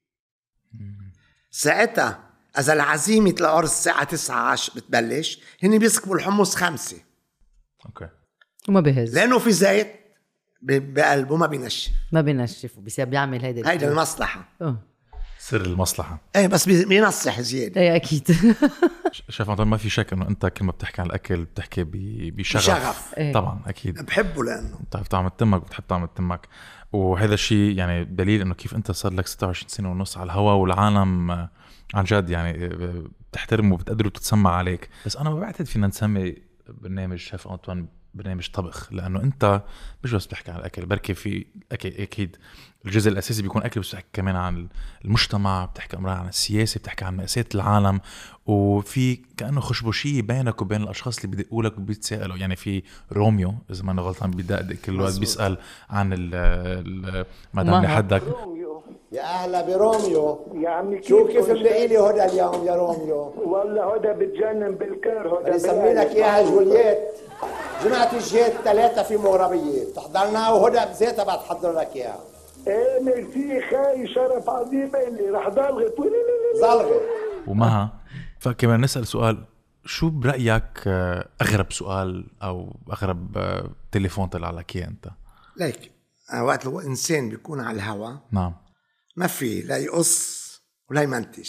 ساعتها إذا العزيمة العرس الساعة 9 بتبلش، هن بيسكبوا الحمص 5. اوكي. وما بهز لأنه في زيت بقلبه ما بينشف وبيصير بيعمل هيدا المصلحة. سر المصلحة. ايه بس بينصح زيادة. ايه اكيد. شايف عطل ما في شك انه انت كل ما بتحكي عن الاكل بتحكي بشغف. إيه. طبعا اكيد بحبه لأنه بتعرف طعم تمك، بتحب طعم تمك. وهذا الشيء يعني دليل انه كيف انت صار لك 26 سنة ونص على الهوا، والعالم عن جد يعني بتحترمه وبتقدر وبتتسمع عليك. بس انا ما بعتقد فينا نسمي برنامج شيف أنطوان برنامج طبخ، لانه انت مش بس بتحكي عن الاكل، بركي في اكيد الجزء الاساسي بيكون اكل، بس بتحكي كمان عن المجتمع، بتحكي امرأة عن السياسه، بتحكي عن مأساة العالم، وفي كانه خشبوشيه بينك وبين الاشخاص اللي بدقوا لك وبيتسالوا. يعني في روميو اذا ما انا غلطان بيدقدق كل وقت بيسال عن مدام اللي حدك. يا أهلا بروميو يا عمي شو كيف ملاقي لي هدى اليوم يا روميو؟ والله هدى بتجنن بالكار. هدى بسمي لك إياها جولييت. جمعة الجيت 3 في مغربية بتحضرنا، وهدى بذاتها بتحضر لك إياها. ايه ميرسي خاي، شرف عظيم اللي رح ضلغط زلغة ومها فكمان نسأل سؤال، شو برأيك أغرب سؤال أو أغرب تليفون طلع لك إياه أنت؟ ليك وقت الإنسان بيكون على الهوا نعم ما في لا يقص ولا يمنتج.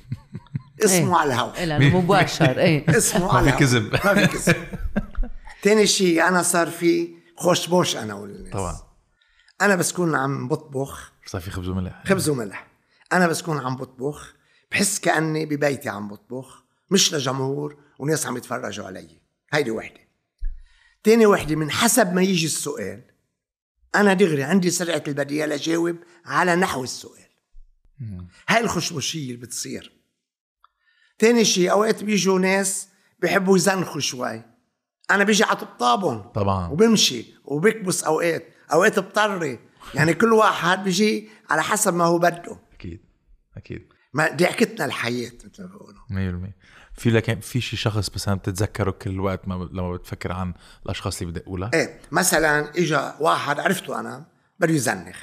اسمه على الهوا، لأنه مباشر. ايه اسمه على الهوا، كذب. ما في كذب. تاني شيء أنا صار في خوشبوش أنا والناس. طبعا أنا بس كون عم بطبخ صار في خبز وملح. خبز وملح. أنا بس كون عم بطبخ بحس كأني ببيتي عم بطبخ، مش لجمهور وناس عم يتفرجوا علي. هيدي وحدة. تاني وحدة من حسب ما يجي السؤال أنا دغري عندي سرعة البديهة لجاوب على نحو السؤال. هاي الخشبوشية اللي بتصير. تاني شيء أوقات بيجوا ناس بيحبوا يزنخوا شوي، أنا بيجي على طبطابهم طبعا وبمشي وبكبس أوقات بطري. يعني كل واحد بيجي على حسب ما هو بده. أكيد ما دعكتنا الحياة مثل ما بيقولوا. 100%. في لك في شي شخص مثلا بتتذكره كل وقت لما بتفكر عن الأشخاص اللي بدقوا لك؟ ايه مثلا اجا واحد عرفته انا بده يزنخ،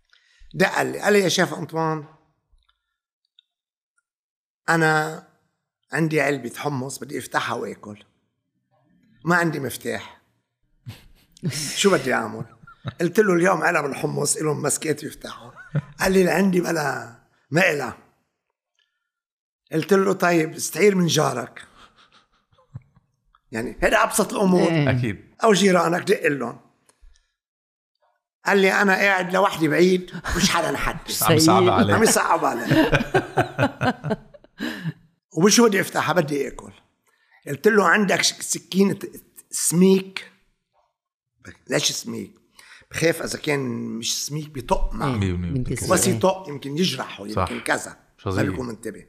دق قال لي يا شيف أنطوان انا عندي علبة حمص بدي افتحها واكل، ما عندي مفتاح، شو بدي اعمل؟ قلت له اليوم علب الحمص لهم مسكات يفتحوا. قال لي عندي بلا مقلة. قلت له طيب استعير من جارك. يعني هذا ابسط الامور. اكيد. او جيرانك دق لهم، قال لي انا قاعد لوحدي بعيد مش حدا نحدث. عم يصعب عليه. عم يصعب علي. ومش بدي افتحها، بدي اكل. قلت له عندك سكينة سميك؟ ليش سميك؟ بخاف اذا كان مش سميك بيطق معه، بس يطق يمكن يجرحه، يمكن كذا، ما بيكون منتبه.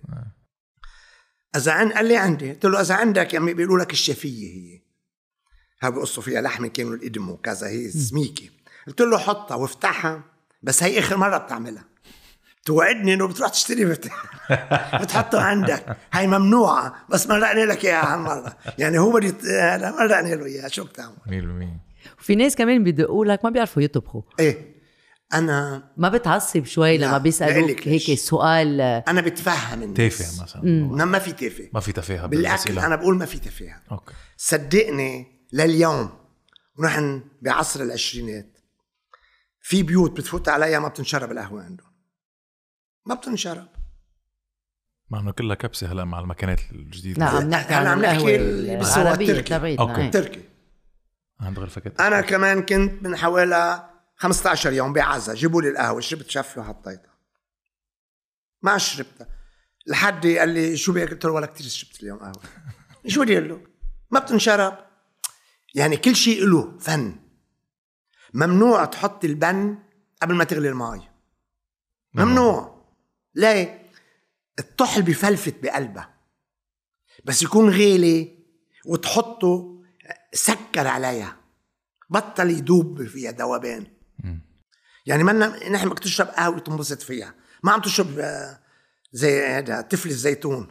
قال لي عندي. قلت له اذا عندك يا عمي بيقولوا لك الشفيه هي ها بيقصوا فيها لحمه كانوا القدم وكذا، هي سميكه. قلت له حطها وافتحها، بس هي اخر مره بتعملها. توعدني انه بتروح تشتري بتحطها عندك، هاي ممنوعه، بس مرقني لك اياها هالمره. يعني هو بدي مرقني له اياها، شو بتعمل؟ 100%. وفي ناس كمان بيدقوا لك ما بيعرفوا يطبخوا. ايه انا ما بتعصب شوي لما بيسالوك هيك سؤال؟ انا بتفهم الناس. تافه مثلا. ما في تافه، ما في تفاهه بالاكل. انا بقول ما في تفاهه. اوكي. صدقني لليوم ونحن بعصر العشرينات في بيوت بتفوت عليها ما بتنشرب القهوه عندهم، ما بتنشرب، مع انه كلها كبسه هلا مع المكانات الجديده. لا عم نحكي عن القهوه العربيه تبعتنا. تركي. عند غير فكرة. انا كمان كنت من حوالي 15 يوم بعزة، جيبوا لي القهوه، شربت شفي وحطيتها، ما شربتها لحد قال لي شو بك؟ قلت له ولا كتير شربت اليوم قهوه. شو بدي اقول له؟ ما بتنشرب. يعني كل شيء له فن. ممنوع تحط البن قبل ما تغلي الماء، ممنوع. ليه؟ الطحل بفلفت بقلبه، بس يكون غالي وتحطه سكر عليها، بطل يدوب فيها ذوبان. يعني نحن بدك تشرب قهوه تنبسط فيها، ما عم تشرب زي هذا تفل الزيتون.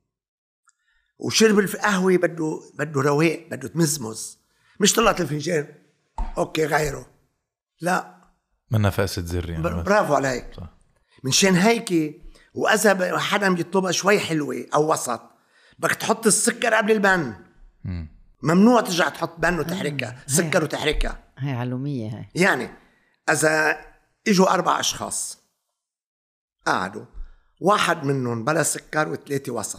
وشرب القهوه بده رواق، بده تمزمز، مش طلعت الفنجان اوكي غيره، لا منا فاسد زر يعني. برافو عليك. صح. من شان هيك، واذا حدا بيطلبها شوي حلوه او وسط بدك تحط السكر قبل البن. ممنوع ترجع تحط بن وتحركها، سكر وتحركها. هاي علوميه هاي. يعني اذا اجوا 4 اشخاص قعدوا، واحد منهم بلا سكر وثلاثه وسط،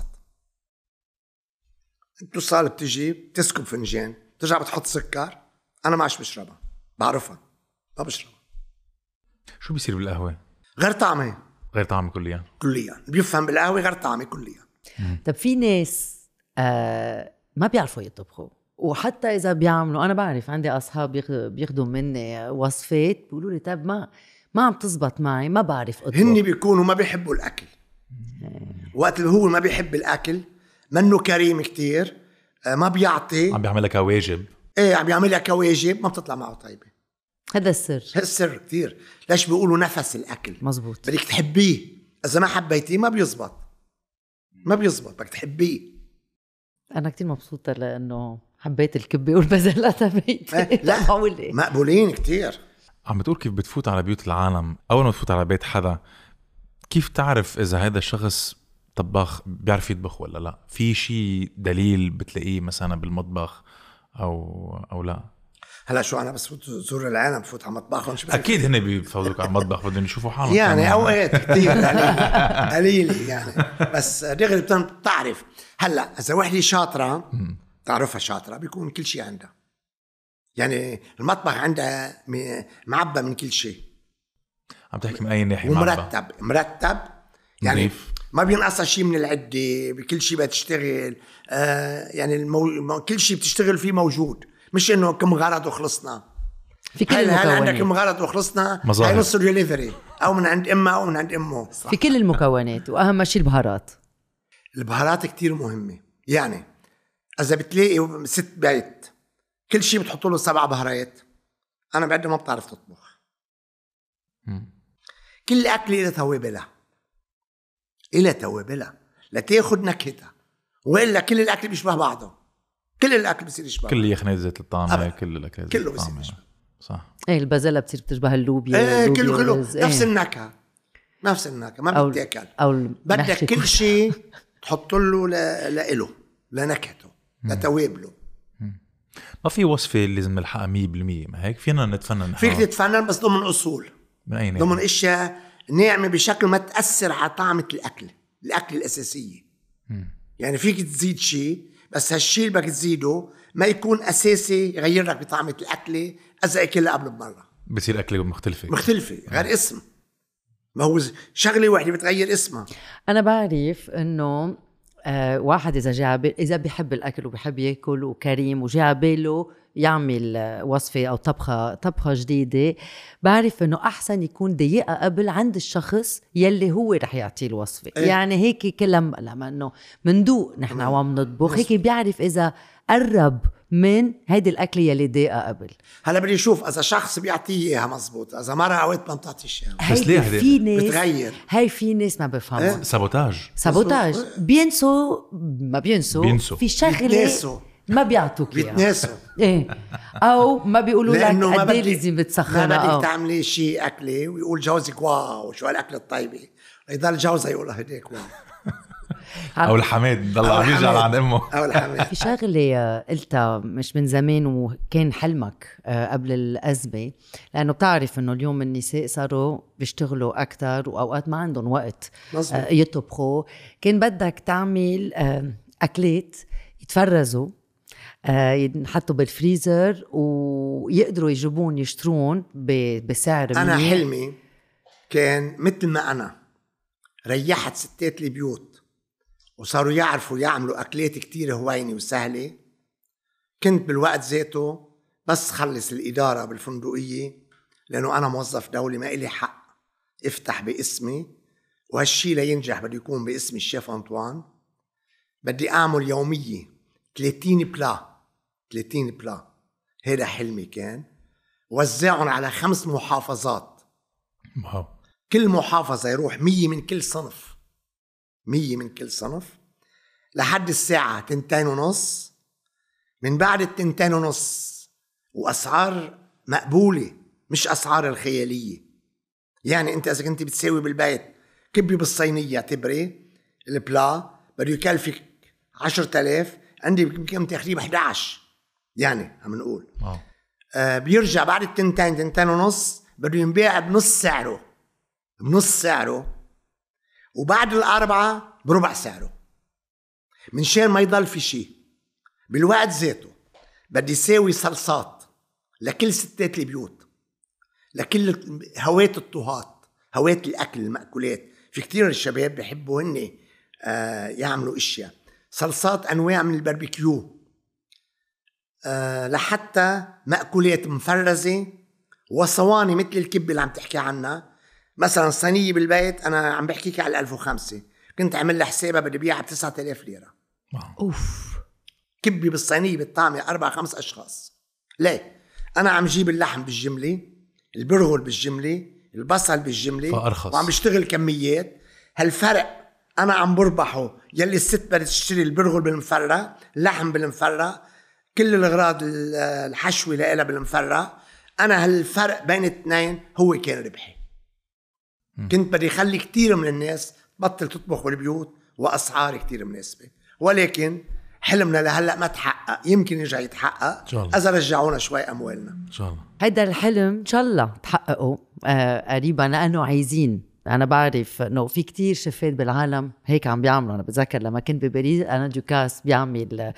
انتو صار بتجي بتسكب فنجان، ترجع بتحط سكر. انا ما عادش بشربها، بعرفها ما بشربها. شو بيصير بالقهوه؟ غير طعمه، غير طعمه كليا. بيفهم بالقهوه غير طعمه كليا. طب في ناس ما بيعرفوا يطبخوا، وحتى اذا بيعملوا، انا بعرف عندي اصحاب بياخدوا مني وصفات بيقولوا لي طب ما عم تزبط معي، ما بعرف اطبخ. هني بيكونوا ما بيحبوا الاكل. وقت اللي هو ما بيحب الاكل، منه كريم كتير، ما بيعطي، عم بيعملها كواجب. ايه عم بيعملها كواجب، ما بتطلع معه طيبه. هذا السر. السر كتير. ليش بيقولوا نفس الاكل؟ مزبوط. بدك تحبيه، اذا ما حبيتيه ما بيزبط، ما بيزبط، بدك تحبيه. انا كتير مبسوطه لانه حبيت الكبه والبازلاء تبعيتي. لا مقبولين كتير. عم بتقول كيف بتفوت على بيوت العالم، اول ما تفوت على بيت حدا كيف تعرف اذا هذا الشخص طباخ بيعرف يطبخ ولا لا؟ في شيء دليل بتلاقيه مثلا بالمطبخ او لا؟ هلا شو انا بس فوت زور العالم بفوت على مطبخهم، اكيد هن بيفوتوك على المطبخ بدهم يشوفوا حالهم يعني اوقات كتير قليل يعني، بس دغري بتعرف. هلا اذا وحده شاطره تعرفها شاطره بيكون كل شيء عندها، يعني المطبخ عندها معبى من كل شيء. عم تحكي من اي ناحيه؟ مرتب يعني نظيف. ما بينقصها شيء من العده، بكل شيء بتشتغل. يعني كل شيء بتشتغل فيه موجود، مش انه كم غرض وخلصنا. في كل المكونات عندك كم غرض وخلصنا، هاي نص الدليفري او من عند امها او من عند امه. صح. في كل المكونات، واهم شيء البهارات. البهارات كتير مهمه. يعني اذا بتلاقي ست بيت كل شيء بتحط له 7 بهارات، انا بعد ما بتعرف تطبخ. كل اكل له توابلها، إلى توابلها لتاخد نكهتها، وإلا كل الأكل بيشبه بعضه. كل الأكل بيصير يشبه، كل يخنيت زيت الطعمة، كل الأكل كله بيصير يشبه. صح. إيه البازلاء بتصير بتشبه اللوبيا. كله نفس النكهة، نفس النكهة، ما بتاكل. بدك كل شيء تحط له لإله، لنكهته، لتوابله. ما في وصفة اللي لازم نلحقها 100%، ما هيك فينا نتفنن. فيك تتفنن بس ضمن أصول، من أي ناحية؟ ضمن إشياء ناعمة بشكل ما تأثر على طعمة الأكل الأساسية. يعني فيك تزيد شيء، بس هالشيء اللي بدك تزيده ما يكون اساسي يغير لك بطعمه الاكله اذا اكلها قبل بمره بصير اكله مختلفه غير اسم. ما هو شغله واحده بتغير اسمها. انا بعرف انه واحد اذا بيحب الاكل وبيحب ياكل وكريم وجاء على باله يعمل وصفه او طبخه جديده، بعرف انه احسن يكون دقيقه قبل عند الشخص يلي هو رح يعطيه الوصفه. يعني هيك لما انه مندوق نحن عم نطبخ هيك بيعرف اذا قرب من هيدي الأكلة يلي دقيقة قبل. هلا بدي اشوف اذا شخص بيعطيه اياها مزبوط، اذا مرة اوقات ما بتعطيش اياها. بس ليه في ناس بتغير. هاي في ناس ما بفهموا. سابوتاج ما بينسوا في شغلة بيتناسوا. ما بيعطوك بيتناسوا. ايه او ما بيقولوا لك لأنه قد ايه لازم بتسخنها. ما بدك تعملي شيء اكله ويقول جوزك واو شو هالاكله الطيبه، يضل جوزها يقول هديك واو. او الحماد ضل عم يرجع عند امه. او الحماد. في شغله قلتها مش من زمان وكان حلمك قبل الازمه، لانه بتعرف انه اليوم النساء صاروا بيشتغلوا اكثر واوقات ما عندهم وقت يطبخوا. كان بدك تعمل اكلات يتفرزوا ينحطوا بالفريزر ويقدروا يجيبون يشترون بسعر انا منيح. حلمي كان مثل ما انا ريحت ستات البيوت وصاروا يعرفوا يعملوا أكلات كتير هوينة وسهلة. كنت بالوقت ذاته بس خلص الإدارة بالفندقية، لأنه أنا موظف دولي ما إلي حق افتح باسمي، وهالشي لينجح بده يكون باسم الشيف أنطوان. بدي أعمل يومية 30 بلا. هذا حلمي كان وزعهم على 5 محافظات. كل محافظة يروح 100 من كل صنف، 100 من كل صنف لحد الساعة 2:30. من بعد 2:30 وأسعار مقبولة، مش أسعار الخيالية. يعني أنت إذا كنت بتساوي بالبيت كبي بالصينية تبري البلا بده يكلفك 10,000، عندي بكم تقريبا 11. يعني عم نقول بيرجع بعد 2:30 بده ينباع بنص سعره، وبعد 4 بربع سعره، من شان ما يضل في شيء. بالوقت ذاته بدي يساوي صلصات لكل ستات البيوت، لكل هوات الطهات، هوات الأكل المأكولات. في كتير الشباب بيحبوا هن يعملوا اشياء صلصات انواع من الباربيكيو، لحتى مأكولات مفرزة وصواني مثل الكبة اللي عم تحكي عنها. مثلا صينية بالبيت أنا عم بحكيك على 1005، كنت عمل لها حسابها بدي بيعها ب9,000 ليرة. أوف. كبة بالصينية بالطعمة 4-5 أشخاص. ليه؟ أنا عم جيب اللحم بالجملة، البرغل بالجملة، البصل بالجملة، فأرخص، وعم بشتغل كميات. هالفرق أنا عم بربحه. يلي الست بدها تشتري البرغل بالمفرة، اللحم بالمفرة، كل الأغراض الحشوة لها بالمفرة. أنا هالفرق بين الاثنين هو كان ربحي. كنت بدي خلي كتير من الناس بطل تطبخ بالبيوت وأسعار كتير مناسبة، ولكن حلمنا لهلأ ما تحقق. يمكن يرجع يتحقق إذا رجعونا شوي أموالنا إن شاء الله. هيدا الحلم إن شاء الله تحققوا قريبا، لأنه عايزين. أنا بعرف إنه في كتير شفات بالعالم هيك عم بيعملوا. أنا بتذكر لما كنت بباريس أنا دوكاس بيعمل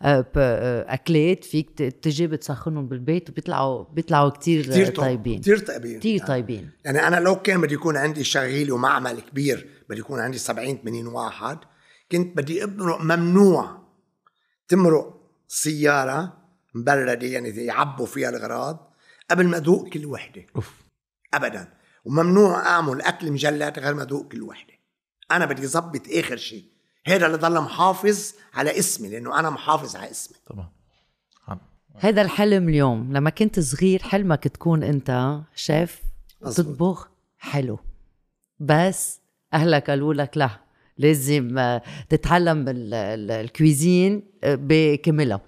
أكلات فيك تجي بتسخنهم بالبيت وبيطلعوا كتير طيبين. كتير طيبين. يعني أنا لو كان بدي يكون عندي شغيل ومعمل كبير، بدي يكون عندي 70-80 واحد، كنت بدي أمرق ممنوع تمرق سيارة مبردة يعني يعبوا فيها الأغراض قبل ما أذوق كل وحدة. أبداً. وممنوع أعمل أكل مجلد غير ما أذوق كل وحدة. أنا بدي أضبط آخر شيء. هذا اللي ضل محافظ على اسمي، لأنه أنا محافظ على اسمي. طبعا. هذا الحلم اليوم. لما كنت صغير حلمك تكون أنت شيف تطبخ حلو، بس أهلك قالوا لك لا، لازم تتعلم الكويزين بكملها.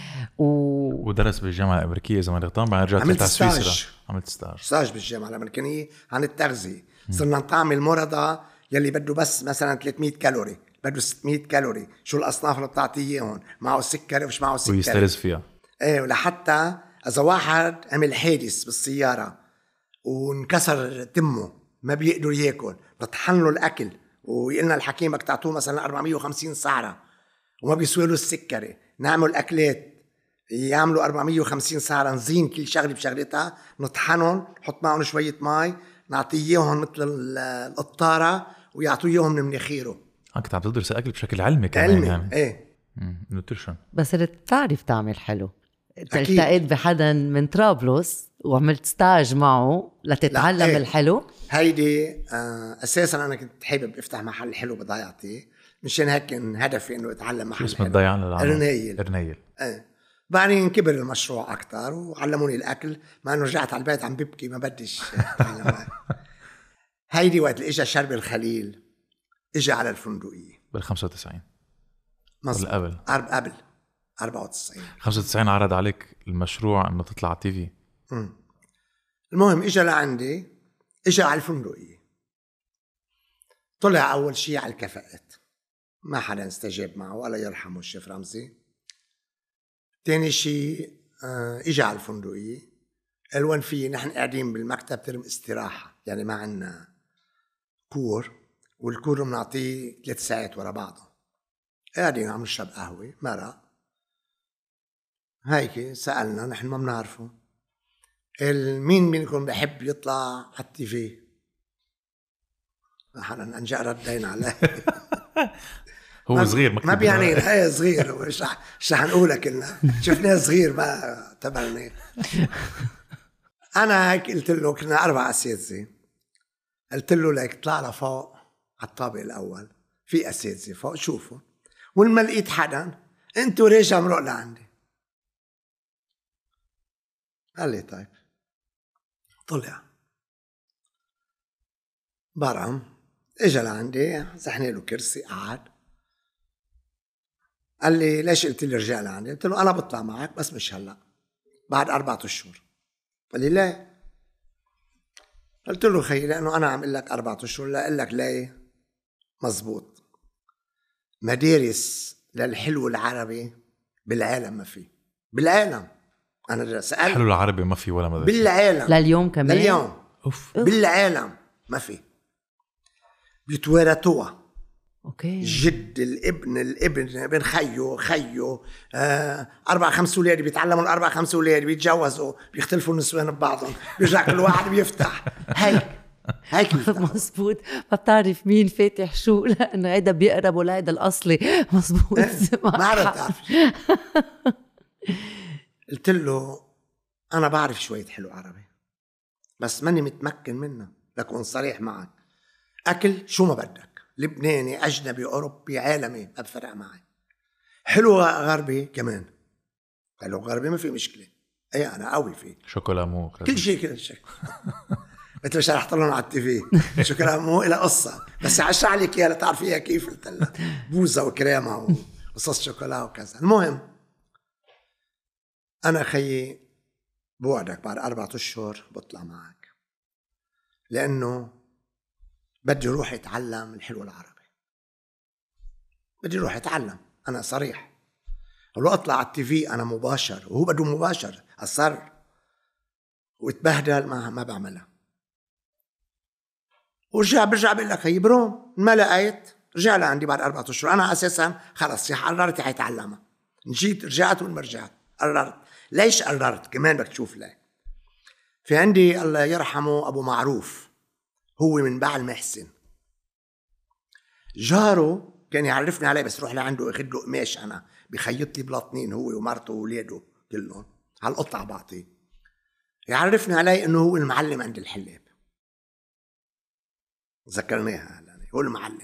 ودرس بالجامعة الأمريكية إذا ما غلطان، بعد رجعت على سويسرا. عملت ستاج بالجامعة الأمريكية عن التغذية. صرنا نطعم المرضى يلي بده بس مثلا 300 كالوري، بده 600 كالوري، شو الأصناف اللي بتعطيه هون، معه سكر ومش معه سكر، ويسترز فيها. ايه. ولحتى إذا واحد عمل حادث بالسيارة وانكسر تمه ما بيقدر ياكل، بطحن له الأكل ويقلنا الحكيم بدك تعطوه مثلا 450 سعرة وما بيسوي له السكري. نعمل أكلات يعملوا 450 ساعة نزين كل شغلة بشغلتها، نطحنهم، نحط معهم شوية ماي، نعطيهم مثل القطارة ويعطوا اياهم من مناخيره. كنت عم تدرس الاكل بشكل علمي كمان علمي يعني. ايه نوتريشن. بس صرت تعرف تعمل حلو. التقيت بحدا من طرابلس وعملت ستاج معه لتتعلم إيه. الحلو. هيدي اساسا انا كنت حابب افتح محل حلو بضيعتي، مشان هيك كان هدفي انه اتعلم محل اسم الضيعان للعمل؟ ارنيل. ايه بعدين كبر المشروع اكثر وعلموني الاكل، مع انه رجعت على البيت عم ببكي ما بديش اتعلم. هيدي وقت اللي اجى شرب الخليل اجى على الفندقية بال95 مظبوط. قبل 95 عرض عليك المشروع انه تطلع على تي في. المهم اجى لعندي، اجى على الفندقية، طلع اول شيء على الكفاءات، ما حدا استجاب معه ولا يرحمه الشيف رمزي. تاني شيء اجى على الفندقية قال وين في نحن قاعدين بالمكتب ترم استراحة، يعني ما عنا كور، والكور بنعطيه 3 ساعات ورا بعضه، قاعدين عم نشرب قهوة مرق هيك. سألنا نحن ما بنعرفه، مين منكم بحب يطلع على التي في؟ نحن انجا ردينا عليه. هو صغير ما بيعني هي صغير، وش رح نقولها كلنا شفناه صغير ما تبعنا. انا هيك قلت له، كنا 4 اساتذة، قلت له لك اطلع لفوق على الطابق الاول، في اساتذة فوق شوفوا، وين ما لقيت حدا انتوا ريش مرق لعندي. قال لي طيب. طلع برم اجى لعندي، زحنا له كرسي قعد، قال لي ليش قلت لي رجع لعندي؟ قلت له انا بطلع معك بس مش هلا، بعد 4 أشهر. قال لي ليه؟ قلت له خيي لانه انا عم اقول لك 4 أشهر، لا اقول لك ليه؟ مزبوط، مدارس للحلو العربي بالعالم ما في، بالعالم. انا سألت الحلو العربي ما في ولا مدرسة بالعالم لليوم كمان، لليوم أوف. بالعالم ما في، بيتوارثوها. اوكي. جد الابن ابن خيو 4-5 أولاد بيتعلموا 4-5 أولاد بيتجوزوا، بيختلفوا النسوان ببعضهم، بيرجع كل واحد بيفتح هيك مزبوط. ما بتعرف مين فاتح شو، لأنه هيدا بيقرب ولا هيدا الأصلي. مزبوط. ما عرفت. قلت له أنا بعرف شوية حلو عربي بس ماني متمكن منه، لكن صريح معك، أكل شو ما بدك، لبناني أجنبي أوروبي عالمي ما بفرق معي، حلو غربي كمان، حلو غربي ما في مشكلة، أي أنا قوي فيه، شوكولا مو كل شيء قلت له شرحت لهم على التي في شوكولا مو إلى قصة، بس أشرح لك إياها لتعرفيها كيف. قلت له بوزة وكريمة وقصص شوكولا وكذا. المهم أنا خيي بوعدك بعد 4 أشهر بطلع معك، لأنه بدي روح اتعلم الحلو العربي، بدي روح اتعلم. أنا صريح، لو أطلع على التي في أنا مباشر وهو بده مباشر، أصر واتبهدل ما بعملها. برجع بقول لك هي بروم ما لقيت، رجع لعندي بعد 4 أشهر. أنا أساسا خلص قررت حيتعلمها، نجيت رجعت وما رجعت، قررت. ليش قررت كمان بدك تشوف ليه؟ في عندي الله يرحمه أبو معروف، هو من بعل محسن، جاره كان يعرفني عليه، بس روح لعنده اخذ له قماش، انا بخيط لي بلاطنين هو ومرته واولاده كلهم على القطعه بعطيه، يعرفني عليه انه هو المعلم عند الحلاب، ذكرناها هلا هو المعلم.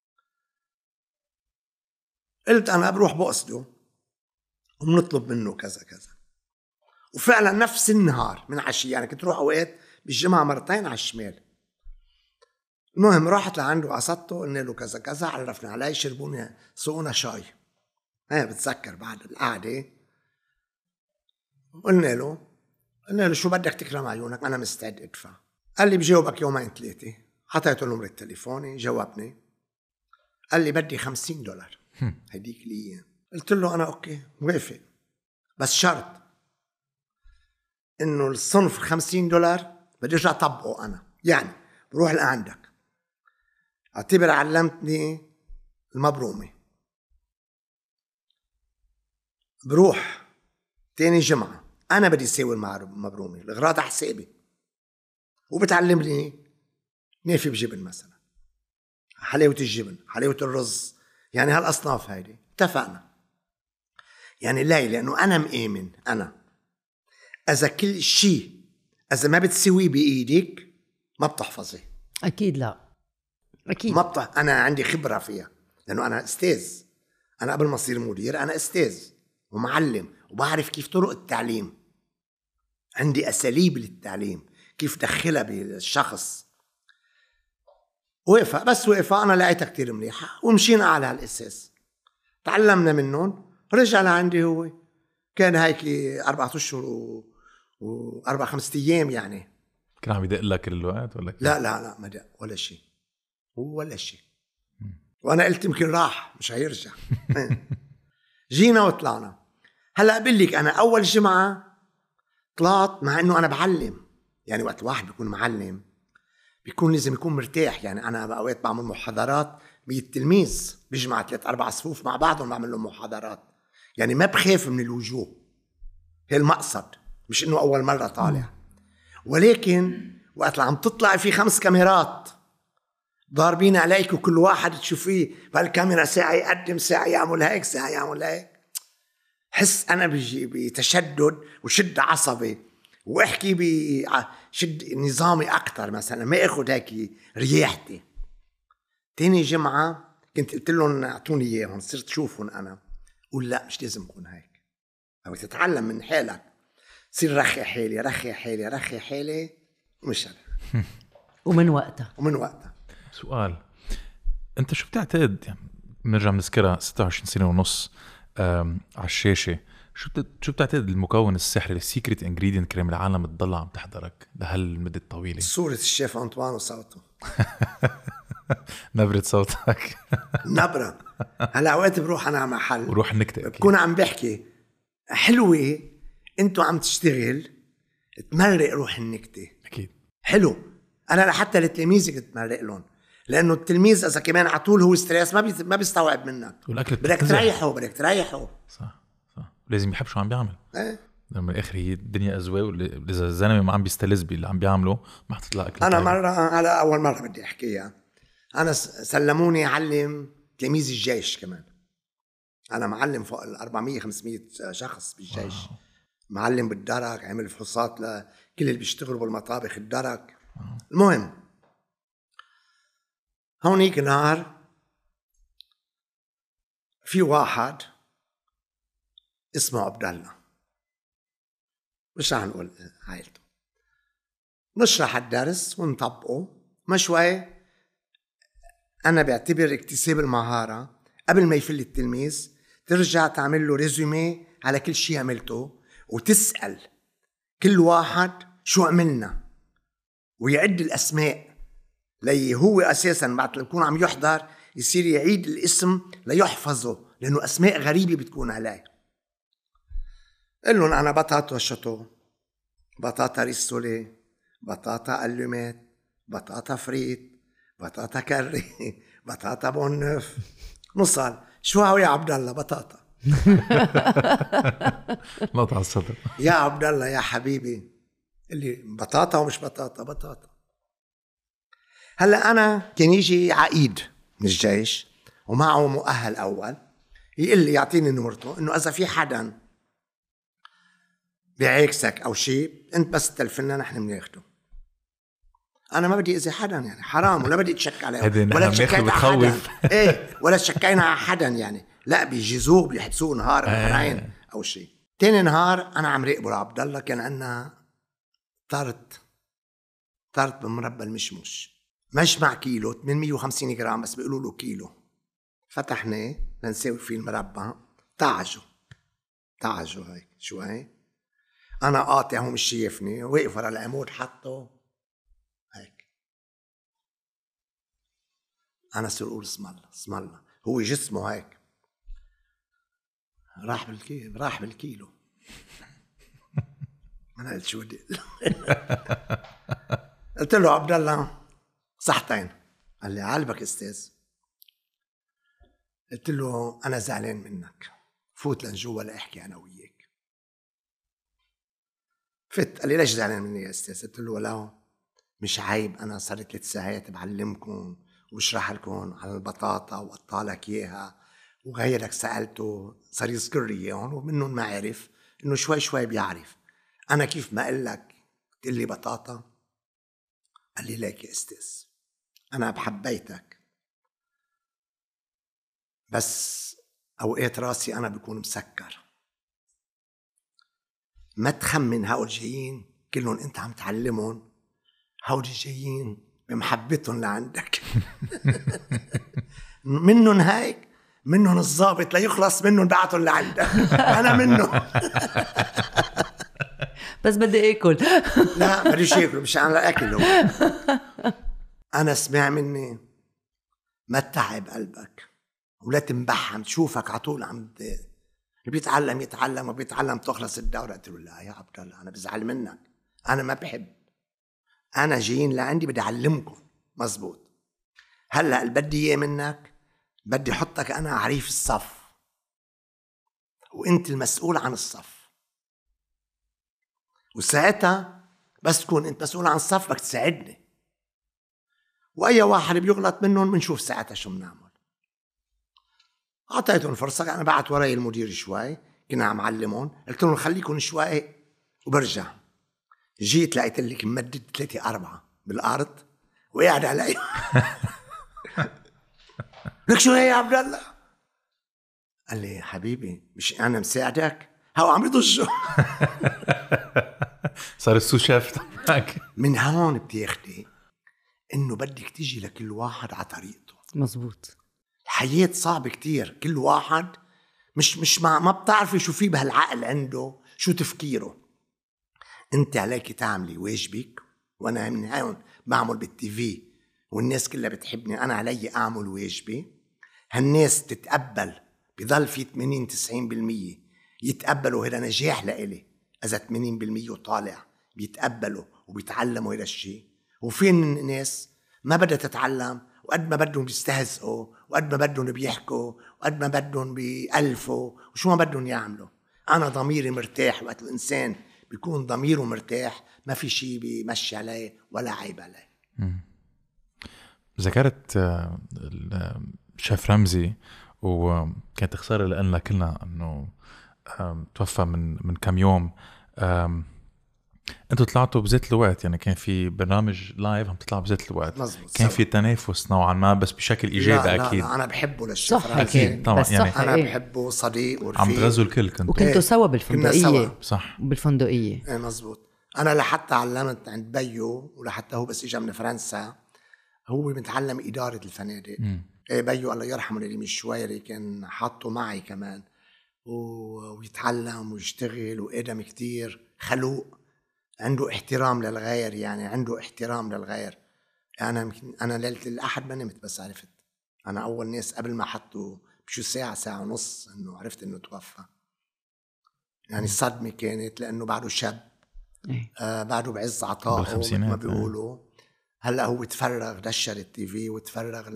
قلت انا بروح بقصده وبنطلب منه كذا كذا، وفعلا نفس النهار من عشية، يعني كنت روح اوقات بالجمعه مرتين على الشمال. المهم رحت لعنده قصدته، قلنا له كذا كذا، عرفنا عليه، شربونا سقونا شاي، هي بتذكر بعد القعده. قلنا له شو بدك تكرم عيونك، انا مستعد ادفع. قال لي بجاوبك 2-3 يوم. حطيته نمرة تليفوني، جاوبني، قال لي بدي $50 هديك لي. قلت له انا اوكي موافق، بس شرط انه الصنف $50 بدي ارجع طبقه انا، يعني بروح لعندك اعتبر علمتني المبرومة، بروح تاني جمعة أنا بدي ساوي المبرومة، الغراض على حسابي، وبتعلمني نافي بجبن مثلا، حلاوة الجبن، حلاوة الرز، يعني هالأصناف هيدي. اتفقنا يعني لا، لأنه أنا مآمن أنا إذا كل شيء إذا ما بتسويه بإيدك ما بتحفظي. أكيد لا، أكيد أنا عندي خبرة فيها، لأنه أنا أستاذ. أنا قبل ما أصير مدير أنا أستاذ ومعلم، وبعرف كيف طرق التعليم، عندي أساليب للتعليم، كيف دخلها بالشخص. وقفة بس وقفة أنا لقيتها كتير مليحة ومشينا على هالأساس، تعلمنا منهم. رجع لعندي هو كان هيك 4 أشهر و4 5 أيام يعني. كان عم يدق لك الوقت ولا كيف؟ لا ما دق ولا شيء، ولا شيء. وأنا قلت يمكن راح مش هيرجع. جينا وطلعنا. هلأ أقول لك أنا أول جمعة طلعت، مع أنه أنا بعلم، يعني وقت الواحد بيكون معلم بيكون لازم يكون مرتاح. يعني أنا بأوقات بعمل محاضرات 100 تلميذ بيجمع 3-4 صفوف مع بعضهم بعمل لهم محاضرات، يعني ما بخاف من الوجوه. هي المقصد، مش إنه أول مرة طالع. ولكن وقت عم تطلع في 5 كاميرات ضاربين عليك وكل واحد تشوفيه بالكاميرا ساعة يقدم ساعة يعمل هيك ساعة يعمل هيك، حس أنا بيجي بتشدد وشد عصبي، واحكي بشد نظامي أكتر مثلا، ما أخذ هيك رياحتي. تاني جمعة كنت قلت لهم أعطوني إياهم، صرت شوفهم أنا قول لا مش لازم أكون هيك، أو تتعلم من حالك. صير رخي حالي مش هذا. ومن وقتها سؤال، انت شو بتعتقد، يعني بنرجع بنذكرها 26 سنة ونص على الشاشة، شو بتعتقد المكون السحري، السيكريت انجريدينت كريم العالم تضل عم تحضرك لهالمدة الطويلة؟ صورة الشيف أنطوان وصوته. نبرة صوتك. نبرة. هلا اوقات بروح انا على محل وروح النكتة بكون عم بحكي حلوة، انتو عم تشتغل تمرق روح النكتة. اكيد حلو. انا حتى لتلاميذي كنت مرق لهم، لانه التلميذ اذا كمان عطول هو ستريس ما بيستوعب منك، بدك تريحه. صح لازم يحب شو عم بيعمل. ايه لما الاخر هي الدنيا اذواق، واذا الزلمه ما عم بيستلذ باللي عم بيعمله ما حتطلع اكل. انا مره على اول مره بدي احكيها، انا سلموني علم تلاميذ الجيش كمان. انا معلم فوق 400-500 شخص بالجيش. معلم بالدرك، عمل فحوصات لكل اللي بيشتغلوا بالمطابخ الدرك. المهم هونيك نهار في واحد اسمه عبد الله، مش رح نقول عائلته، نشرح الدرس ونطبقه. ما شوي أنا بعتبر اكتساب المهارة قبل ما يفل التلميذ ترجع تعمل له ريزومي على كل شيء عملته، وتسأل كل واحد شو عملنا ويعد الأسماء، لي هو أساساً بعد يكون عم يحضر يصير يعيد الاسم ليحفظه، لأنه أسماء غريبة بتكون عليه. قل لهم أنا بطاطا شطو، بطاطا ريستولي، بطاطا ألومات، بطاطا فريت، بطاطا كري، بطاطا بونف. نصل شو هو يا عبد الله؟ بطاطا. نقطع على الصدر. يا عبد الله يا حبيبي، اللي بطاطا ومش بطاطا. هلا أنا كان يجي عقيد من الجيش ومعه مؤهل أول، يقول لي يعطيني نمرته، إنه إذا في حدا بعكسك أو شيء أنت بس تلفلنا نحن بناخده. أنا ما بدي إذا حدا، يعني حرام، ولا بدي أتشك عليه ولا تشكينا حدا. إيه ولا تشكينا على حدا، يعني لا بيجيزوه بيحبسوه نهار نهارين أو شيء. تاني نهار أنا عم راقبه لعبد الله، كان عندنا طرت بمربى المشمش، مجمع كيلو 850 جرام بس بيقولوا له كيلو. فتحناه لنساوي فيه المربى، تعجوا هيك شوي. أنا قاطع، هو مش شايفني، واقف ورا العمود حطه هيك. أنا صار أقول اسم الله، هو جسمه هيك راح بالكيلو. أنا قلت شو بدي قلت له عبد الله صحتين. قال لي عالبك استاذ. قلت له أنا زعلان منك، فوت لنجوا ولا أحكي أنا وياك. فت قال لي ليش زعلان مني يا استاذ؟ قلت له لا مش عيب، انا صار 3 ساعات بعلمكم وبشرح لكم على البطاطا وقطع لك اياها، وغيرك سالته صار يذكر لي اياهم ومنهم ما عرف انه شوي شوي بيعرف. انا كيف ما اقول لك تقول لي بطاطا؟ قال لي ليك يا استاذ انا بحبيتك، بس اوقات راسي انا بكون مسكر، ما تخمن هؤلاء جايين كلهم انت عم تعلمهم، هؤلاء جايين بمحبتهم لعندك. منهم هيك، منهم الضابط ليخلص منهم بعتهم لعندك. انا منهم. بس بدي اكل. لا بديش ياكل، مش على اكل هو. انا اسمع مني ما تتعب قلبك ولا تنبحم، تشوفك على طول عم بيتعلم يتعلم وبيتعلم تخلص الدورة. قلت له لا يا عبد الله أنا بزعل منك، أنا ما بحب، أنا جايين لعندي بدي أعلمكم مزبوط. هلأ اللي بدي إياه منك بدي حطك أنا عريف الصف وأنت المسؤول عن الصف، وساعتها بس تكون أنت مسؤول عن الصف بدك تساعدني، وأي واحد بيغلط منهم بنشوف ساعتها شو بنعمل. أعطيتهم فرصة، أنا بعت وراي المدير شوي كنا عم علمهم، قلت لهم خليكم شوي وبرجع. جيت لقيت لك ممدد 3-4 بالأرض وقاعد علي. لك شو هي يا عبد الله؟ قال لي حبيبي مش أنا مساعدك؟ هو عم يضجوا. صار السو شيف تبعك. من هون بتاخدي إنه بدك تيجي لكل واحد على طريقته. مزبوط. الحياة صعبة كتير، كل واحد مش ما بتعرفي شو فيه بهالعقل عنده، شو تفكيره. انت عليك تعملي واجبك، وانا من هون بعمل بالتي في والناس كلها بتحبني، انا علي اعمل واجبي. هالناس تتقبل، بضل في 80-90% يتقبلوا، هذا نجاح لإلي اذا 80% وطالع بيتقبلوا وبيتعلموا هذا الشيء. وفي ناس ما بدها تتعلم، وقد ما بدهم بيستهزئوا، وقد ما بدهم بيحكوا، وقد ما بدهم بيألفوا، وشو ما بدهم يعملوا. أنا ضميري مرتاح، وقت الإنسان بيكون ضميره مرتاح ما في شيء بيمشي عليه ولا عيب عليه. ذكرت الشيف رمزي، وكانت خسارة لنا كلنا أنه توفى من كم يوم. انتوا طلعتوا بذات الوقت، يعني كان في برنامج لايف عم تطلع بذات الوقت. مزبوط. كان في تنافس نوعا ما بس بشكل ايجابي. لا اكيد لا انا بحبه للشيف صح رمزي. اكيد طبعا بس يعني صح انا إيه. بحبه صديق ورفيق. عم تغزوا الكل كنتوا. وكنتوا سوا بالفندقية. سوا. صح بالفندقية. ايه مزبوط. انا لحتى علمت عند بيو، ولحتى هو بس اجا من فرنسا هو متعلم اداره الفنادق. إيه بيو الله يرحمه اللي مش شويري كان حاطه معي كمان، ويتعلم ويشتغل وادم كتير خلوق، عنده احترام للغير، يعني عنده احترام للغير. انا ليله الاحد ما نمت بس عرفت، انا اول ناس قبل ما حطوا بشو ساعه ونص انه عرفت انه توفى. يعني الصدمه كانت لانه بعده شاب، بعده بعز عطائه مثل ما بيقولوا. هلا هو تفرغ دشر التي في وتفرغ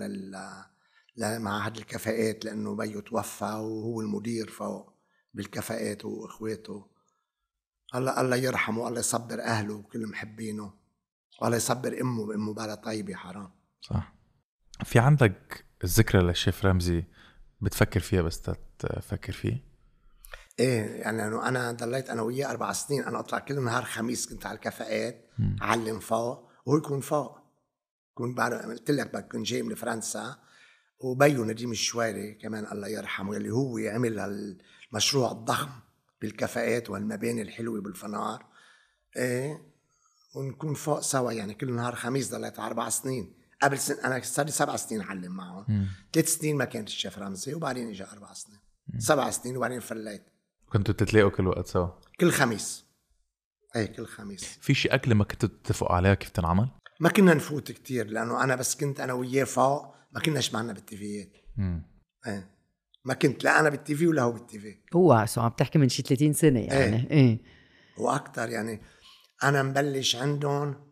لمعهد الكفاءات لانه بيو توفى وهو المدير فوق بالكفاءات واخواته. الله يرحمه، الله يصبر اهله وكل محبينه، والله يصبر امه بالها طيبه حرام. صح. في عندك الذكرى للشيف رمزي بتفكر فيها بس تفكر فيه؟ ايه يعني انا ضليت انا وياه 4 سنين، انا اطلع كل نهار خميس كنت على الكفاءات اعلم فوق وهو يكون فوق. كنت بعد قلت لك بكون جاي من فرنسا، وبيو نديم الشويري كمان الله يرحمه اللي هو عمل المشروع الضخم بالكفاءات والمباني الحلوه بالفنار. ايه ونكون فوق سوا، يعني كل نهار خميس ضليت 4 سنين. قبل انا صار لي 7 سنين اعلم معهم. 3 سنين ما كانت الشيف رمزي، وبعدين اجى 4 سنين 7 سنين وبعدين فليت. كنتوا تتلاقوا كل وقت سوا؟ كل خميس. ايه كل خميس. في شي أكلة ما كنتوا تتفقوا عليها كيف تنعمل؟ ما كنا نفوت كتير لأنه أنا بس كنت أنا وياه فوق، ما كناش معنا بالتيفيات. ايه ما كنت لا أنا بالتيفي ولا هو بالتيفي. هو سو عم تحكي من شي 30 سنة يعني. ايه وأكتر يعني. أنا مبلش عندهم،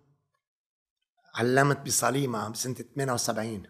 علمت بصليمة بسنة 78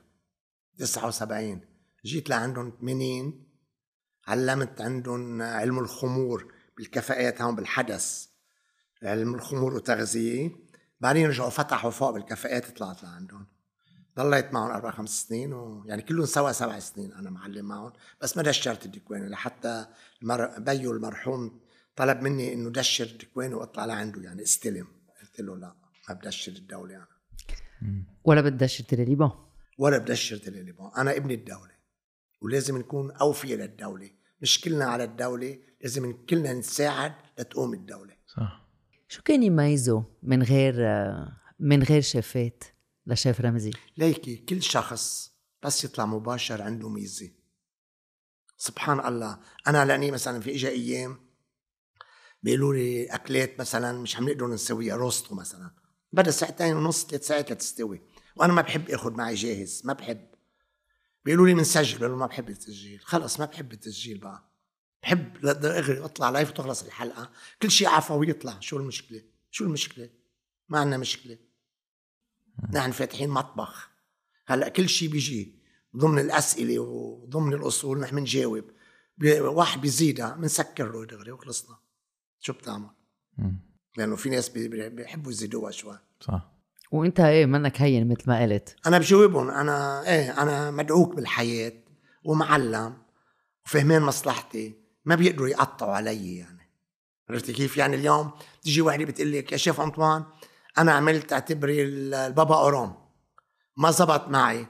79، جيت لعندهم 80 علمت عندهم علم الخمور بالكفاءات هون بالحدث. علم الخمور وتغذية. بعدين رجعوا فتحوا فوق بالكفاءات، طلعت لعندهم، ضليت معهم 4-5 سنين، ويعني كلهم سوا 7 سنين أنا معلم معهم، بس ما دشرت الدكوانة لحتى بيو المرحوم طلب مني إنه دشر الدكوانة وأطلع لعنده يعني استلم. قلت له لا، ما بدشر الدولة أنا. ولا بدشر تلاليبون ولا بدشر تلاليبون. أنا ابن الدولة ولازم نكون أوفياء للدولة، مش كلنا على الدولة، لازم كلنا نساعد لتقوم الدولة. صح. شو كان يميزه من غير شيفات لشيف رمزي؟ ليكي كل شخص بس يطلع مباشر عنده ميزة. سبحان الله. أنا لأني مثلا في إجا أيام بيقولوا لي أكلات مثلا مش عم نقدر نسويها، روستو مثلا بدأ 2.5 3 ساعات لتستوي، وأنا ما بحب أخذ معي جاهز، ما بحب. بيقولوا لي منسجل، بيقولوا ما بحب التسجيل. خلص ما بحب التسجيل بقى، بحب أغري أطلع لايف وتخلص الحلقة، كل شيء عفوي يطلع. شو المشكلة؟ شو المشكلة؟ ما عندنا مشكلة، نحن فاتحين مطبخ. هلأ كل شيء بيجي ضمن الأسئلة وضمن الأصول، نحن منجاوب. واحد بيزيدها منسكر له دغري وخلصنا. شو بتعمل؟ لأنه في ناس بيحبوا يزيدوها شوي. صح. وانت ايه منك هين مثل ما قلت. أنا بجاوبهم. أنا مدعوك بالحياة ومعلم وفهمان مصلحتي، ما بيقدروا يقطعوا علي يعني. عرفتي كيف؟ يعني اليوم تيجي واحدة بتقول لك يا شيف أنطوان أنا عملت اعتبري البابا أوروم ما زبط معي.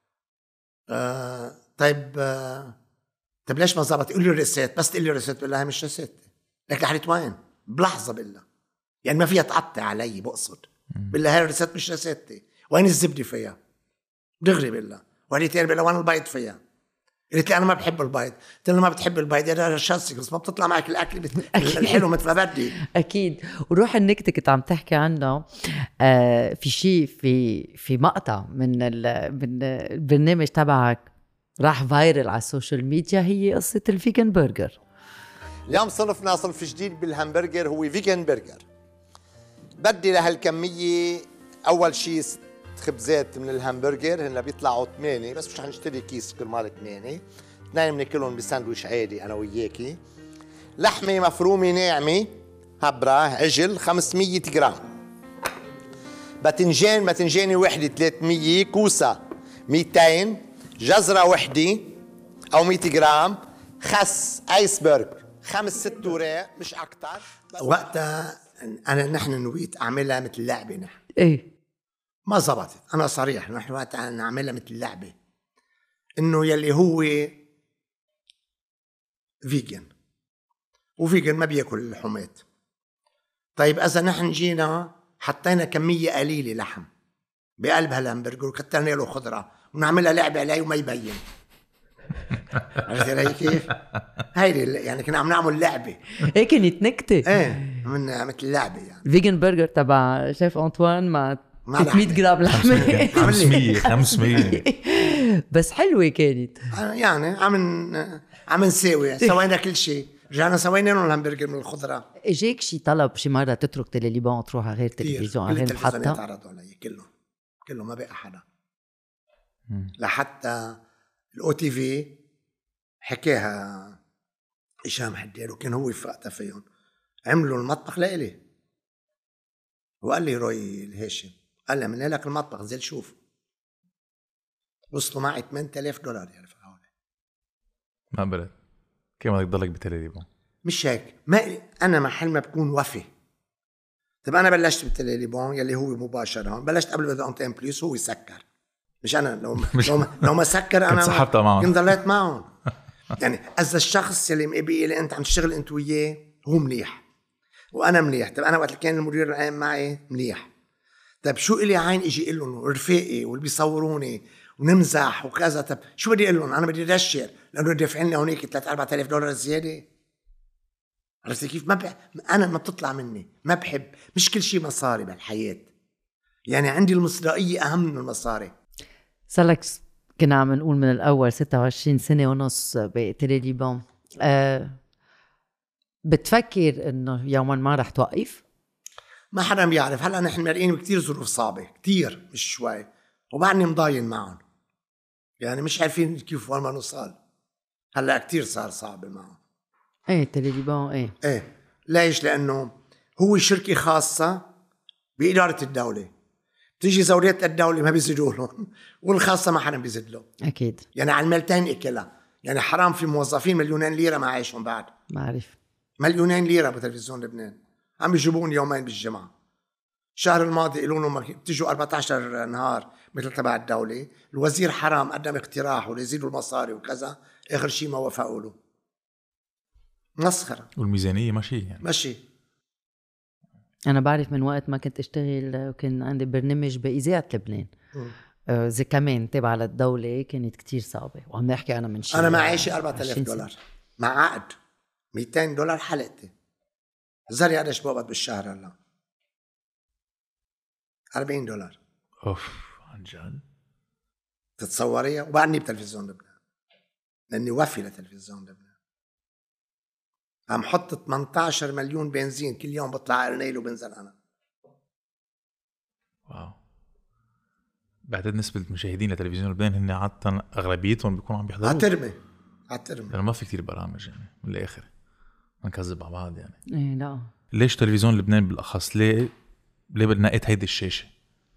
طيب ليش ما زبط؟ يقول لي الريسيت. بس تقول لي الريسيت بقول لها مش ريسيت. لك لحريت وين؟ بلحظة بالله يعني ما فيها تقطع علي. بقصد بالله هاي الريسيت مش ريسيتي. وين الزبدة فيها؟ دغري بالله. وهذه تاني بالله وين البيض فيها؟ قلت لي أنا ما بحب البيض. قلت له ما بتحب البيض يا شاسك، بس ما بتطلع معك الأكل الحلو مثل ما بدي. أكيد. وروح النكتة كنت عم تحكي عنه. في شيء في مقطع من البرنامج تبعك راح فايرل على السوشيال ميديا، هي قصة الفيجن برجر. اليوم صنفنا صنف جديد بالهامبرجر هو فيجن برجر. بدي لهالكمية أول شيء 6 خبزات من الهامبرجر، هن بيطلعوا 8 بس مش حنشتري كيس كرمال 8، 2 بناكلهم بساندويش عادي أنا وياكي. لحمة مفرومة ناعمة هبرة عجل 500 جرام، باذنجان وحدة 300، كوسة 200، جزرة وحدة أو 100 جرام، خس ايسبرغ 5-6 وراق مش أكتر. وقتها نحن نويت أعملها مثل لعبة. نحن إيه ما زبطت. أنا صريح، نحن وقتها نعملها مثل لعبة، إنه يلي هو فيجن وفيجن ما بياكل اللحومات. طيب إذا نحن جينا حطينا كمية قليلة لحم بقلب هالهمبرجر وكترنا له خضرة ونعملها لعبة عليه وما يبين. عرفت علي كيف؟ هيدي يعني كنا عم نعمل لعبة. هيك كانت نكتة. ايه من مثل لعبة يعني. فيجن برجر تبع شيف أنطوان مع 300 جرام لحمة. 500 بس حلوة كانت يعني عم نساوي، سوينا كل شيء، رجعنا سوينا لهم الهمبرجر من الخضرة. اجاك شي طلب شي مرة تترك تلاليبون تروح على غير تلفزيون على غير محطة؟ تعرضوا علي كلهم ما بقى حدا. لحتى الأو تي في حكاها هشام حداد وكان هو وقتها فيهم، عملوا المطبخ لإلي وقال لي روي الهاشم، قال لي من لك المطبخ زي شوف. وصلوا معي $8,000 يعني فهولي. ما بلد كيف بدك تضلك بتلاليبون؟ مش هيك، ما أنا محل ما بكون وفي. طب أنا بلشت بالتلاليبون يلي هو مباشرة هون، بلشت قبل بدأ أنت بليس هو يسكر، مش أنا. لو ما سكر أنا سحبتها معهم، كنت ضليت معهم. يعني إذا الشخص اللي مقبي اللي أنت عم تشتغل أنت وياه هو مليح وأنا مليح. طب أنا وقت اللي كان المدير العام معي مليح، طب شو إلي عين إجي إقول لهم رفاقي واللي بيصوروني ونمزح وكذا، طب شو بدي أقول لهم؟ أنا بدي أدشر لأنه دافعين لي هونيك $3,000-4,000 زيادة. عرفت كيف؟ أنا ما بتطلع مني، ما بحب، مش كل شيء مصاري بالحياة، يعني عندي المصداقية أهم من المصاري. صار كنا عم نقول من الأول 26 سنة ونص بتلاليبون. بتفكر إنه يوما ما رح توقف؟ ما حدا بيعرف. هلأ نحن مرقين بكتير ظروف صعبة كتير مش شوي، وبعدني مضاين معهم، يعني مش عارفين كيف وين ما نوصل. هلأ كتير صار صعب معهم. ايه تلاليبون ايه ليش؟ لأنه هو شركة خاصة بإدارة الدولة، تيجي زوريات الدولة ما بيزيدوا لهم والخاصة ما حدا بيزيد له. اكيد يعني على الملتين اكلها. يعني حرام في موظفين 2,000,000 ليرة ما عايشهم بعد. بعرف 2,000,000 ليرة بتلفزيون لبنان عم يجيبون يومين بالجمعة. الشهر الماضي قالوا لهم بتجوا 14 نهار مثل تبع الدولة. الوزير حرام قدم اقتراح وليزيدوا المصاري وكذا، آخر شيء ما وافقوا له. مسخرة. والميزانية ماشي يعني ماشي. انا بعرف من وقت ما كنت اشتغل وكان عندي برنامج بإذاعة لبنان زي كمان تابعة للدولة، كانت كتير صعبة وعم نحكي أنا من شيء. أنا معيشي $4,000 مع عقد $200 حلقتي. زري قديش بقبض بالشهر هلا؟ $40. اوف عن جد تتصوريها؟ وبعني بتلفزيون لبنان لاني وفي لتلفزيون لبنان. عم حط 18 مليون بنزين كل يوم بطلع ارنيل وبنزل انا. واو. بعتقد نسبة المشاهدين لتلفزيون لبنان هن عادة اغلبيتهم بيكونوا عم بيحضروا عترمي لانه ما في كتير برامج يعني من الاخر نكذب على بعض يعني. ايه لا ليش تلفزيون لبنان بالاخص؟ ليه بنقيت هيدي الشاشة؟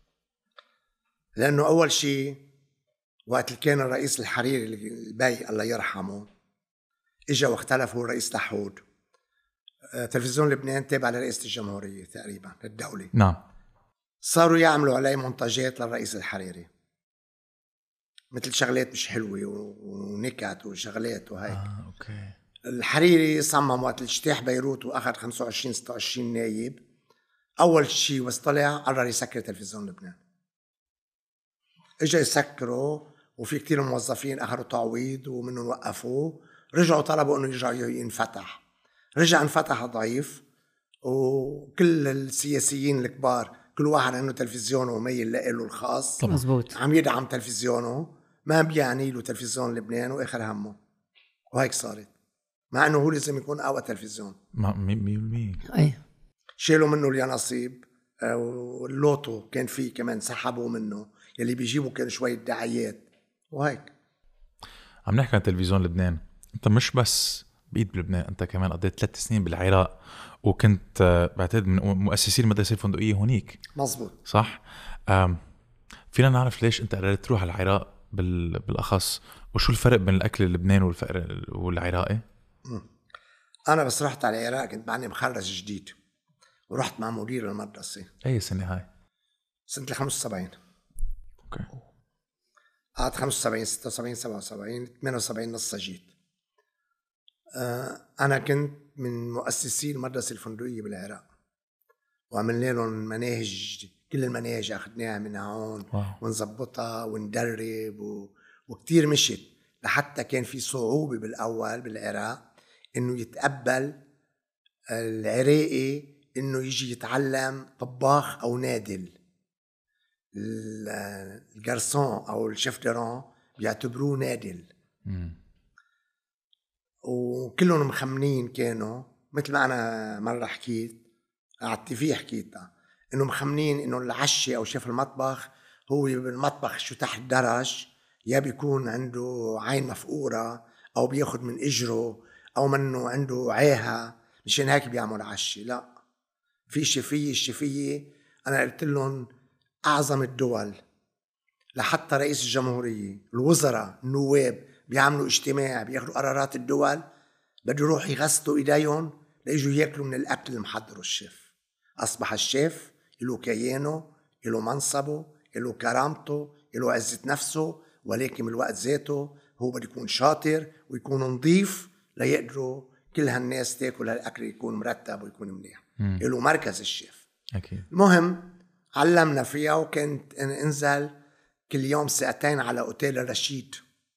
لانه اول شيء وقت اللي كان الرئيس الحريري البي الله يرحمه اجا واختلفوا الرئيس لحود. تلفزيون لبنان تابع لرئيسة الجمهورية تقريبا للدولة. نعم. صاروا يعملوا عليه منتجات للرئيس الحريري مثل شغلات مش حلوة ونكت وشغلات وهيك. اوكي. الحريري صمم وقت الاجتياح بيروت واخذ 25-26 نايب. اول شيء بس طلع قرر يسكر تلفزيون لبنان. اجا يسكره وفي كتير موظفين اخذوا تعويض ومنهم وقفوه. رجعوا طلبوا انه يرجع ينفتح. رجع انفتح ضعيف وكل السياسيين الكبار كل واحد عنده تلفزيونه وميل له الخاص. مزبوط. عم يدعم تلفزيونه ما بيعني له تلفزيون لبنان واخر همه. وهيك صارت مع انه هو لازم يكون اقوى تلفزيون. 100%. اي شالوا منه اليانصيب واللوتو كان فيه كمان سحبوا منه يلي بيجيبوا كان شوية دعايات وهيك. عم نحكي عن تلفزيون لبنان. انت مش بس بقيت بلبنان، انت كمان قضيت 3 سنين بالعراق وكنت بعتقد من مؤسسي المدرسة الفندقية هونيك. مزبوط صح. فينا نعرف ليش انت قررت تروح على العراق بالاخص، وشو الفرق بين الاكل اللبناني والعراقي؟ انا بس رحت على العراق كنت بعدني مخرج جديد ورحت مع مدير المدرسة. اي سنة هاي؟ سنة 75. اوكي. قعدت 75 76 77 78 نص جيت. انا كنت من مؤسسي المدرسة الفندقية بالعراق وعملنا لهم مناهج، كل المناهج اخذناها من هون ونظبطها وندرب وكتير مشت لحتى كان في صعوبة بالاول بالعراق انه يتقبل العراقي انه يجي يتعلم طباخ او نادل. الجرسون او الشيف ديرون بيعتبروه نادل. وكلهم مخمنين كانوا مثل ما انا مره حكيت قعدت فيه حكيتها انه مخمنين انه العشي او شيف المطبخ هو بالمطبخ شو تحت درج، يا بيكون عنده عين مفقوره او بياخد من اجره او منه عنده عاهه مشان هيك بيعمل عشي. لا، في الشفيه انا قلت لهم اعظم الدول لحتى رئيس الجمهوريه الوزراء النواب بيعملوا اجتماع بياخدوا قرارات الدول بده يروح يغسلوا ايديهم ليجوا ياكلوا من الاكل المحضره الشيف. اصبح الشيف له كيانه، له منصبه، له كرامته، له عزه نفسه، ولكن بالوقت ذاته هو بده يكون شاطر ويكون نظيف ليقدروا كل هالناس تاكل هالاكل يكون مرتب ويكون منيح. له مركز الشيف. اكيد. المهم علمنا فيها وكنت انزل كل يوم 2 ساعة على اوتيل الرشيد.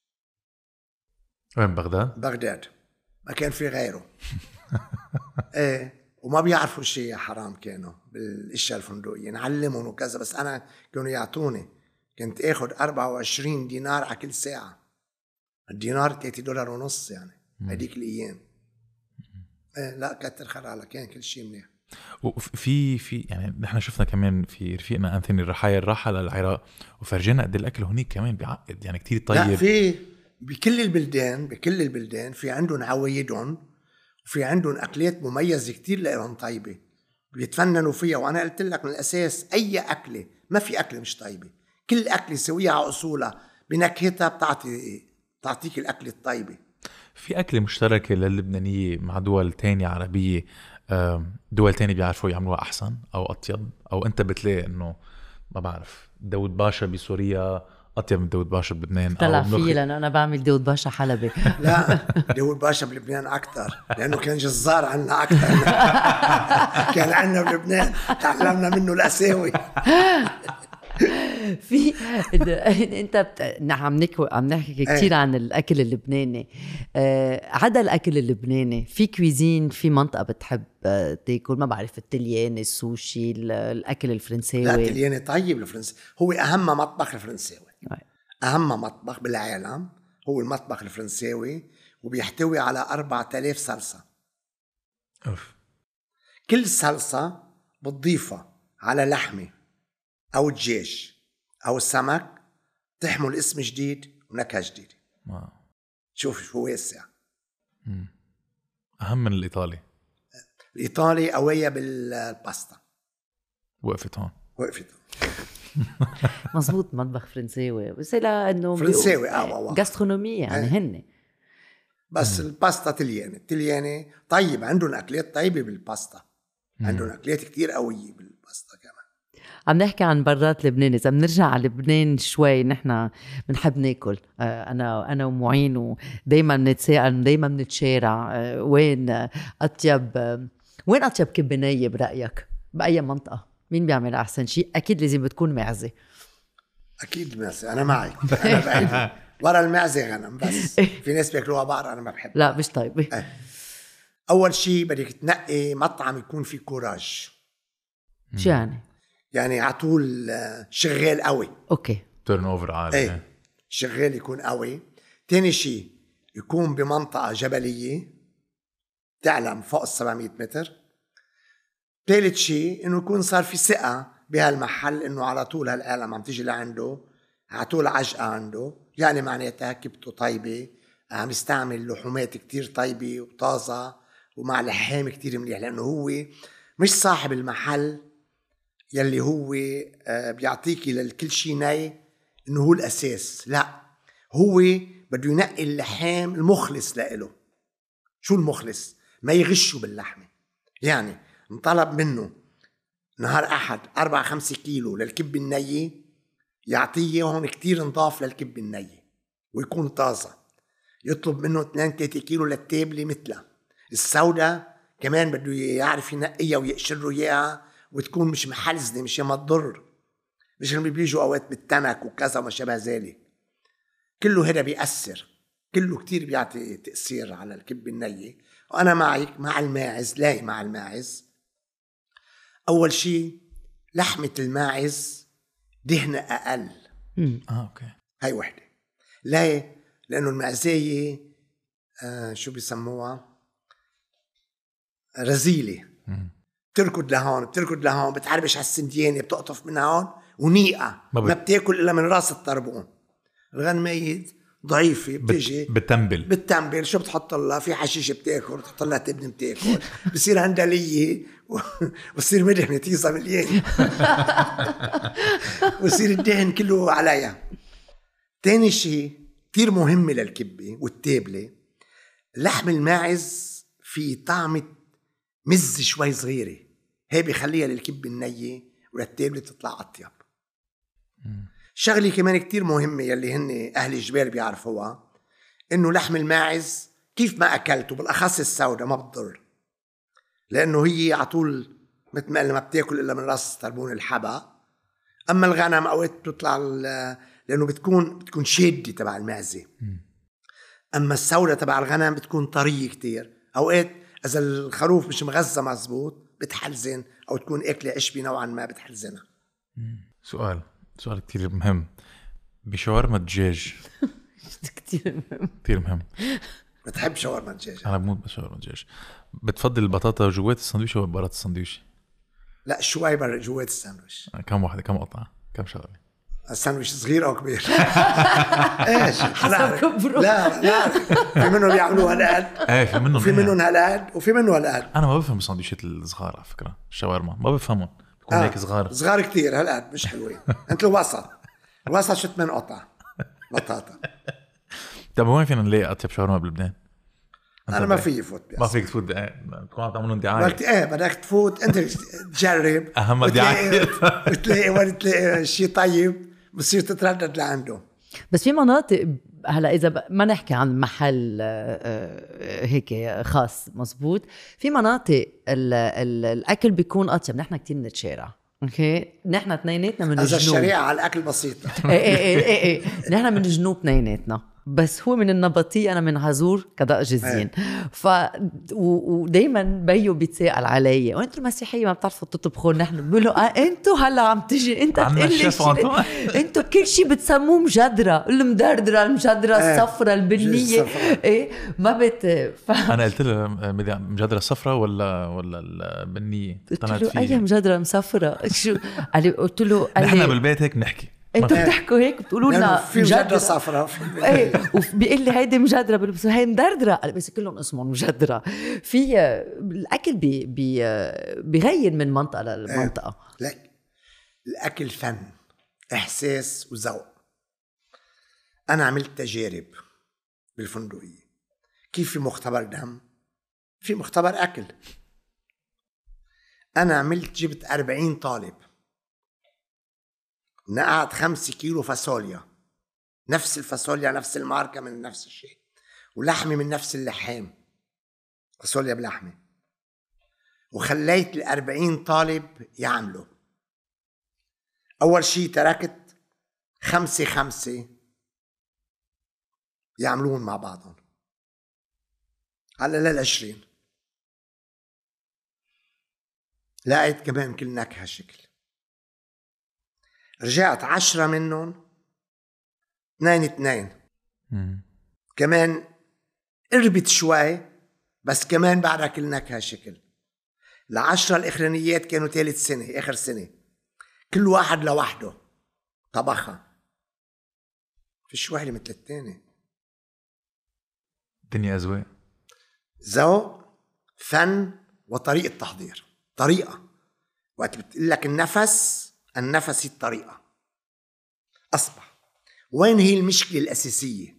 وين بغداد؟ بغداد، ما كان في غيره. ايه، وما بيعرفوا شيء يا حرام كانوا بالاشياء الفندقية نعلمهم وكذا، بس انا كانوا يعطوني كنت اخد 24 دينار على كل ساعة. الدينار $3.50 يعني هديك الايام. ايه لا كتر خير على كان كل شيء منيح. وفي يعني نحن شفنا كمان في رفيقنا أنثوني الرحايل راح على العراق وفرجينا قد الاكل هنيك كمان بيعقد يعني كتير طيب. لا، في بكل البلدان في عندهم عوايدهم وفي عندهم اكلات مميزه كتير لهم طيبه. بيتفننوا فيها. وأنا قلت لك من الأساس أي أكلة ما في أكلة مش طيبة، كل أكلة سويها على أصولها بنكهتها بتعطيك الأكلة الطيبة. في أكلة مشتركة للبنانية مع دول تانية عربية، دول تانية بيعرفوا يعملوها أحسن أو أطيب، أو أنت بتلاقي إنه ما بعرف داود باشا بسوريا أطيب من داود باشا بلبنان؟ طلع فيه لأنه أنا بعمل داود باشا حلبي. لا داود باشا بلبنان أكتر لأنه كان جزار عنا أكتر. كان عنا بلبنان تعلمنا منه الأساوي. في انت عم نحكي كتير عن الاكل اللبناني. عدا الاكل اللبناني في كويزين، في منطقه بتحب تاكل؟ ما بعرف، التلياني، السوشي، الاكل الفرنساوي. لا التلياني طيب. الفرنسي هو اهم مطبخ الفرنساوي. اهم مطبخ بالعالم هو المطبخ الفرنساوي، وبيحتوي على 4000 صلصه. كل صلصه بتضيفها على لحمه أو الدجاج أو السمك تحمل اسم جديد ونكهة جديدة. شوف شو واسع. أهم من الإيطالي. الإيطالي قوية بالباستا. وقفت هون. مزبوط. مطبخ فرنساوي بس لأنه فرنساوي غاسترونومية يعني هن. بس الباستا تلياني طيب، عندهم أكلات طيبة بالباستا. عندهم أكلات كتير قوية بالباستا كمان. عم نحكي عن برات لبنان. إذا بنرجع على لبنان شوي، نحن بنحب ناكل. أنا ومعين ودايما بنتساءل، دايما بنتشارع وين أطيب كبة نية برأيك بأي منطقة؟ مين بيعمل أحسن شيء؟ أكيد لازم بتكون معزة. أكيد معزة، أنا معي. أنا بعيد ورا المعزة غنم بس. في ناس بياكلوها بقر، أنا ما بحب. لا مش طيب. أول شيء بدك تنقي مطعم يكون فيه كوراج. شو يعني؟ يعني عطول شغال قوي. اوكي. تيرن اوفر عالي. شغال يكون قوي. تاني شيء يكون بمنطقة جبلية تعلم فوق 700 متر. ثالث شيء انه يكون صار في ثقة بهالمحل انه على طول هالعالم عم تيجي لعنده، على طول عجقة عنده، يعني معناتها كبته طيبة، عم يستعمل لحومات كتير طيبة وطازة ومع لحام كتير مليح. لانه هو مش صاحب المحل يلي هو بيعطيكي للكل شيء ناي انه هو الاساس. لا، هو بده ينقي اللحام المخلص لإله. شو المخلص؟ ما يغشوا باللحمة. يعني انطلب منه نهار أحد 4-5 كيلو للكب النية، يعطيه هون كتير نضاف للكب النية ويكون طازة. يطلب منه 2-3 كيلو للتابلة مثلها. السوداء كمان بده يعرف ينقيها ويقشر إياها وتكون مش محلزنة، مش ما تضر، مش اللي بيجوا أوقات بالتنك وكذا وما شابه ذلك. كله هذا بيأثر، كله كتير بيعطي تأثير على الكب النية. وأنا معك مع الماعز. لاي مع الماعز؟ أول شيء لحمة الماعز دهنة أقل. أوكي. هاي وحدة. لاي؟ لأنه المعزية شو بيسموها؟ رزيلة. بتركض لهون بتركض لهون، بتعربش على السنديانة، بتقطف من هون ونيقة، ما بتاكل إلا من راس الطربون. الغنمية ضعيفة بتيجي بتتنبل. شو بتحط لها؟ في حشيش بتاكل، بتحط لها تبن بتاكل، بصير عندها لية وبصير مدهنة تيصة مليانة وصير الدهن كله عليها. تاني شيء كتير مهمة للكبة والتابلة، لحم الماعز في طعمة مز شوي صغيرة، هي بيخليها للكبة النية وللتابلة تطلع أطيب. شغلي كمان كتير مهمة يلي هن أهل الجبال بيعرفوها، إنه لحم الماعز كيف ما أكلته بالأخص السوداء ما بتضر، لأنه هي عطول مثل ما بتاكل إلا من راس طربون الحبق. أما الغنم أوقات بتطلع لأنه بتكون شادة تبع المعزة. أما السوداء تبع الغنم بتكون طرية كتير. أوقات إذا الخروف مش مغذى مزبوط بتحلزن، أو تكون أكلة عشبة نوعا ما بتحلزنها. سؤال كتير مهم. بشاورما الدجاج كتير مهم. بتحب شاورما الدجاج؟ أنا بموت بشاورما الدجاج. بتفضل البطاطا جوات السندويش أو برات السندويش؟ لا، شوي جوات الساندويش. كم واحدة؟ كم قطعة؟ كم شغلة؟ الساندويش صغير او كبير؟ ايش حسب كبره. لا في منهم بيعملوها هالقد، ايه في منهم وفي منهم هالقد، وفي منه هالقد. انا ما بفهم السندويشات الصغار على فكره، الشاورما ما بفهمهم، بيكون هيك صغار كتير هالقد مش حلوين. انت لو وسط شو 8 قطع بطاطا. طب وين فينا نلاقي اطيب شاورما بلبنان؟ انا ما في فوت ما فيك تفوت، بتكون عم تعملون دعايه. ايه بدك تفوت انت تجرب اهم دعايه وتلاقي وين تلاقي شيء طيب بتصير تتردد لعنده. بس في مناطق هلا اذا ما نحكي عن محل هيك خاص مزبوط، في مناطق الاكل بيكون اطيب. نحن كتير بنتشارع، اوكي، نحن اثنيناتنا من الجنوب. هذا الشريعه على الاكل بسيطه. ايه نحن من الجنوب اثنيناتنا، بس هو من النبطية أنا من عزور كدق جزين. ودايما بيو بيتساءل علي، وانتوا المسيحية ما بتعرفوا تطبخوا؟ نحن بقولوا انتوا هلا عم تجي انت تقول انتوا كل شيء بتسموه مجدرة، المدردرة، المجدرة الصفرة، البنية. ايه ما انا قلت له مجدرة صفرة ولا البنية؟ قلت له اي مجدرة مصفرة؟ شو قلت له نحن بالبيت هيك بنحكي، انتوا بتحكوا هيك بتقولوا لنا في مجدرة صفراء. ايه وبيقول لي هيدي مجدرة، بس هي مدردرة، بس كلهم اسمهم مجدرة. في الاكل بيغير من منطقة لمنطقة. لك الاكل فن، احساس وذوق. انا عملت تجارب بالفندقية، كيف في مختبر دم، في مختبر اكل. انا جبت 40 طالب، نقعد 5 كيلو فاصوليا، نفس الفاصوليا نفس الماركة من نفس الشيء، ولحمة من نفس اللحام، فاصوليا بلحمة، وخليت 40 طالب يعملوا. أول شيء تركت 5 يعملون مع بعضهم على 20. لقيت كمان كل نكهة شكل. رجعت 10 منهم 2 كمان قربت شوي، بس كمان بعدها كل نكهة شكل. 10 الإخرانيات كانوا 3 سنة، آخر سنة، كل واحد لوحده طبخها، فيش واحدة مثل التاني. الدنيا أذواق، ذوق، فن، وطريقة تحضير. طريقة وقت بتقول لك النفس الطريقة. أصبح وين هي المشكلة الأساسية؟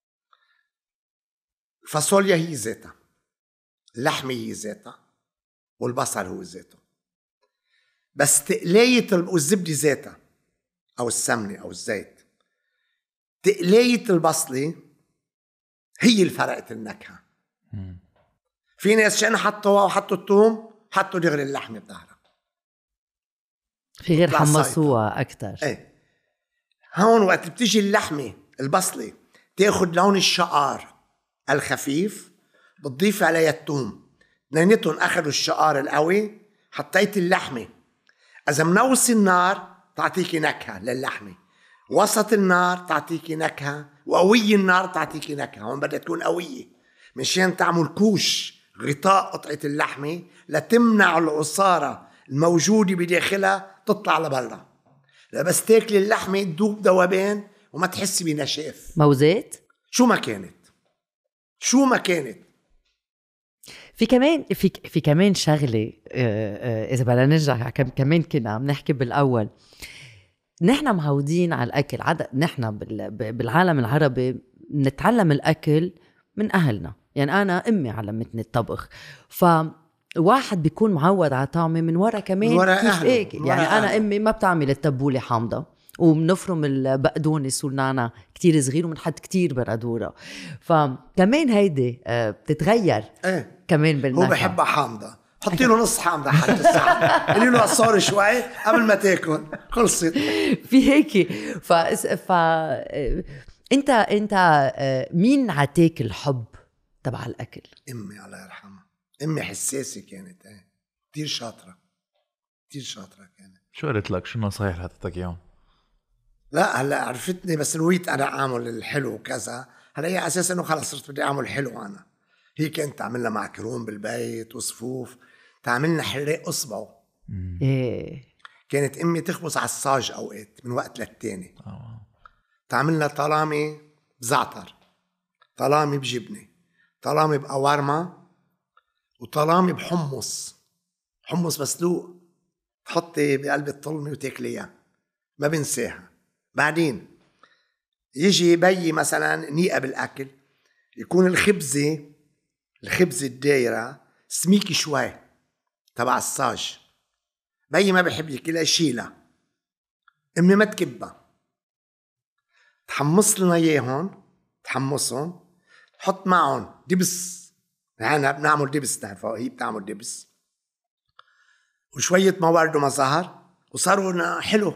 الفاصوليا هي ذاتها، اللحمة هي ذاتها، والبصل هو ذاته، بس تقلية والزبدة ذاتها أو السمنة أو الزيت، تقلية البصلة هي اللي فرقت النكهة. في ناس شأن حطوا الثوم، حطوا دغري اللحمة بظهرها، في غير حمصوها أكتر. ايه هون وقت بتيجي اللحمة البصلة تاخد لون الشعار الخفيف، بتضيف عليها الثوم، اثنيناتهم أخذوا الشعار القوي، حطيت اللحمة. إذا منوصي النار تعطيكي نكهة للحمة، وسط النار تعطيكي نكهة، وقوية النار تعطيكي نكهة. هون بدها تكون قوية مشان تعمل كوش غطاء قطعة اللحمة لتمنع العصارة الموجودة بداخلها تطلع لبرا، لا بس تاكلي اللحمة تدوب ذوبان وما تحسي بنشاف. موزات شو ما كانت في كمان شغلة إذا بدنا نرجع كمان كنا عم نحكي بالأول، نحن معودين على الأكل. نحن بالعالم العربي نتعلم الأكل من أهلنا، يعني أنا أمي علمتني الطبخ، فواحد بيكون معود على طعمه من ورا كمان كيف هيك. يعني أنا أمي ما بتعمل التبولة حامضة، وبنفرم البقدونس والنعناع كتير صغير ومنحط كتير بردورة، فكمان هيدي بتتغير. كمان بالنكهة هو بحبها حامضة، حطي له نص حامضة حتى الساعة، قولي له قصار شوي قبل ما تاكل، خلصت. في هيك انت مين عطاك الحب تبع الاكل؟ امي الله يرحمها. امي حساسة كانت، كتير شاطرة كانت. شو قالت لك؟ شو النصايح اللي حطتك اياهم؟ لا هلا عرفتني، بس نويت انا اعمل الحلو وكذا. هلا هي اساسا انه خلص صرت بدي اعمل حلو. انا هي كانت تعملنا معكرون بالبيت وصفوف، تعملنا حراق اصبعه. كانت امي تخبز عصاج اوقات من وقت للتاني. تعمل لنا طلامي بزعتر، طلامي بجبنه، طلامي بقوارما، وطلامي بحمص، حمص مسلوق تحطي بقلب الطلمه وتاكليها، ما بنساها. بعدين يجي بيي مثلا نيقه بالاكل، يكون الخبزه الدايره سميكي شوي تبع الصاج، بيي ما بحب ياكلها يشيلها، امي ما تكبها، تحمص لنا اياهم، تحمصهم، تحط معهم دبس، يعني بنعمل دبس، تعرفوا هي بتعمل دبس، وشويه موارد وما زهر، وصاروا حلو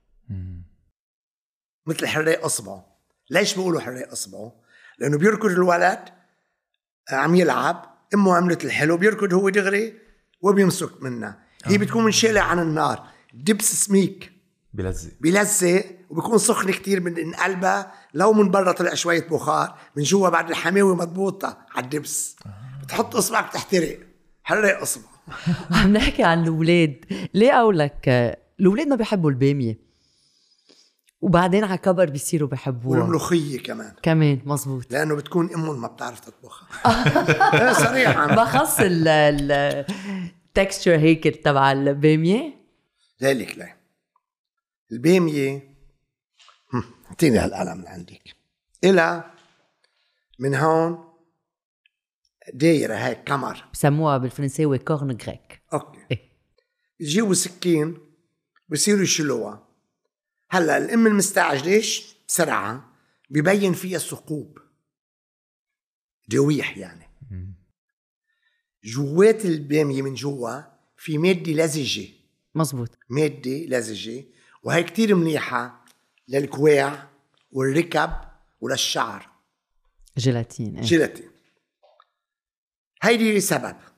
مثل حراق اصبعه. ليش بيقولوا حراق اصبعه؟ لانه بيركض الولد عم يلعب، امه عملت الحلو، بيركض هو دغري وبيمسك منها. هي بتكون منشالة عن النار، دبس سميك بيلزق وبيكون سخن كتير من قلبها، لو من برا طلع شوية بخار، من جوا بعد الحماوة مضبوطة على الدبس، بتحط اصبعك بتحترق، حرق اصبع. عم نحكي عن الأولاد، ليه قولك الأولاد ما بيحبوا البامية وبعدين على كبر بيصيروا بيحبوها؟ والملوخية كمان مزبوط، لأنه بتكون أمهم ما بتعرف تطبخها. صريحا بخص التكستشر هيك تبع البامية. ذلك لا البامية، اعطيني هالقلم اللي عندك، إلى من هون دايرة هيك كمر، بسموها بالفرنساوي كورن غريك. اوكي. يجيبوا سكين بصيروا يشيلوها. هلا الام المستعجلش بسرعه ببين فيها ثقوب دويح، يعني جوات الباميه من جوا في ماده لزجه. مزبوط، ماده لزجه، وهي كتير منيحه للكواع والركب وللشعر. جيلاتين. جيلاتين. هيدي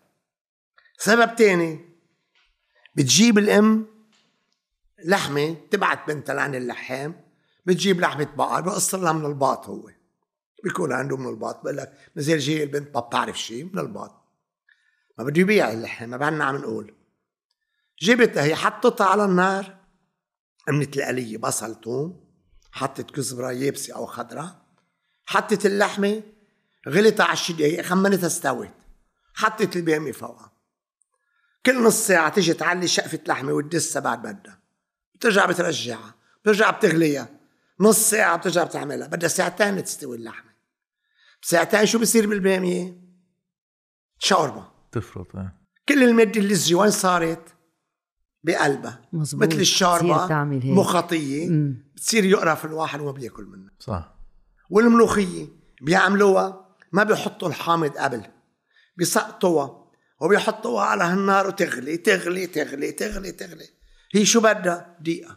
سبب تاني، بتجيب الام لحمة، تبعت بنتها لعند اللحام، بتجيب لحمة بقر، بقص لها من الباط، هو بيكون عنده من الباط، بقول لك نزل جاي البنت ما بتعرف شيء من الباط، ما بده يبيع اللحم، ما بعدنا عم نقول. جبتها هي، حطتها على النار، عملت القلية بصل توم، حطت كزبرة يابسة أو خضراء، حطت اللحمة، غلتها 10 دقايق، خمنتها استوت، حطت البامية فوقها. كل نص ساعة تيجي تعلي شقفة لحمة وتدسها بعد بدها، بترجع بترجعها، بترجع بتغليها، نص ساعة بترجع بتعملها، بدها ساعتين تستوي اللحمة. بساعتين شو بصير بالبامية؟ شوربة تفرط. كل المادة اللزجة وين صارت؟ بقلبها. مزبوط. مثل الشوربة مخاطية، بتصير يقرف الواحد وما بياكل منها. صح. والملوخية بيعملوها ما بيحطوا الحامض قبل، بيسقطوها وبيحطوها على هالنار وتغلي تغلي تغلي تغلي تغلي. هي شو بدها؟ دقيقة.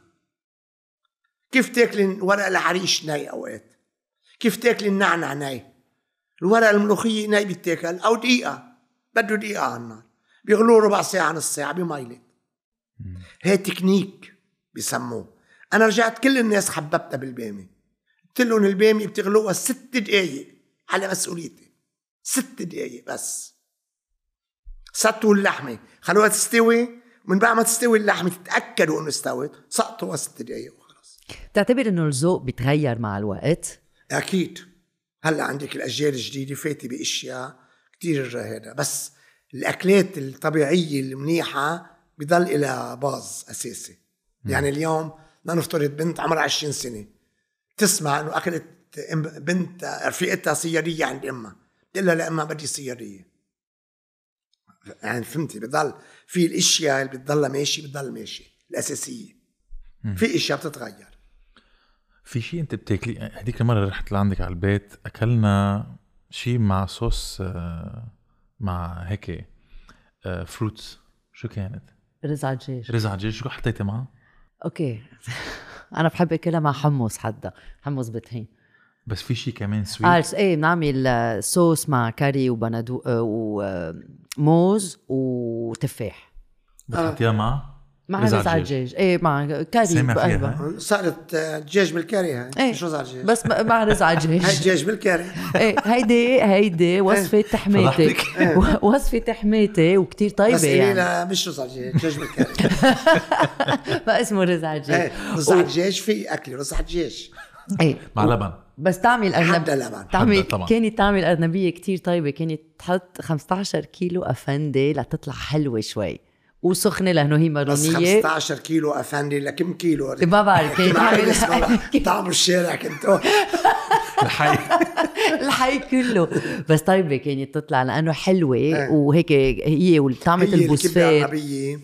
كيف تاكلي ورق العريش ناي أوقات، كيف تاكلي النعنع ناي، الورق الملوخية ناي بيتاكل، أو دقيقة، بده دقيقة على النار، بيغلوه ربع ساعة نص ساعة بميلة. هي تكنيك بيسموه. أنا رجعت كل الناس حببتها بالبامي، قلت لهم البامي بتغلوها 6 دقايق على مسؤوليتي، 6 دقايق بس. سطوا اللحمة خلوها تستوي، من بعد ما تستوي اللحمة تتأكدوا انه استوت، سقطوها 6 دقايق وخلص. تعتبر انه الذوق بيتغير مع الوقت؟ اكيد. هلا عندك الاجيال الجديدة فاتي باشياء كتير هذا، بس الاكلات الطبيعية المنيحة بضل إلى باز اساسي. يعني اليوم بدنا نفترض بنت عمرها 20 سنة تسمع انه اكلت بنت رفيقتها صيادية عند امها، بتقول لها لامها بدي صيادية. يعني فهمتي، بضل في الاشياء اللي بتضل ماشي الاساسيه. في اشياء بتتغير. في شيء انت بتاكلي؟ هديك المره رحت لعندك على البيت، اكلنا شيء مع صوص مع هيك فروتس، شو كانت؟ رز على الدجاج. شو حطيتي معه؟ اوكي. انا بحب اكلها مع حمص، حدا حمص بطحين. بس في شيء كمان سويت. ايه بنعمل صوص مع كاري وبندو وموز وتفاح. بتحطيها مع مع رز رز على دجاج. ايه مع كاري. سامع فيها، أيوة. صارت دجاج بالكاري هاي. ايه مش رز على الدجاج، بس مع رز على هاي دجاج. دجاج بالكاري. ايه هيدي وصفة تحميتي. وصفة تحميتي وكتير بس طيبة إلي يعني. لا مش رز على الدجاج، دجاج بالكاري. ما اسمه رز على دجاج. رز على الدجاج في أكل رز على الدجاج ايه مع لبن. بس تعمل حدا لبن. تعمل طبعاً. كانت تعمل أرنبية كتير طيبة. كانت تحط 15 كيلو أفندي لتطلع حلوة شوي وسخنة لأنه هي بس مرونية. 15 كيلو أفندي لكم كيلو؟ ما بعرف كانت تعمل طعم الشارع كنتو. الحي. الحي كله. بس طيبة كانت تطلع لأنه حلوة وهيك هي وطعمة هي البوسفير. العربية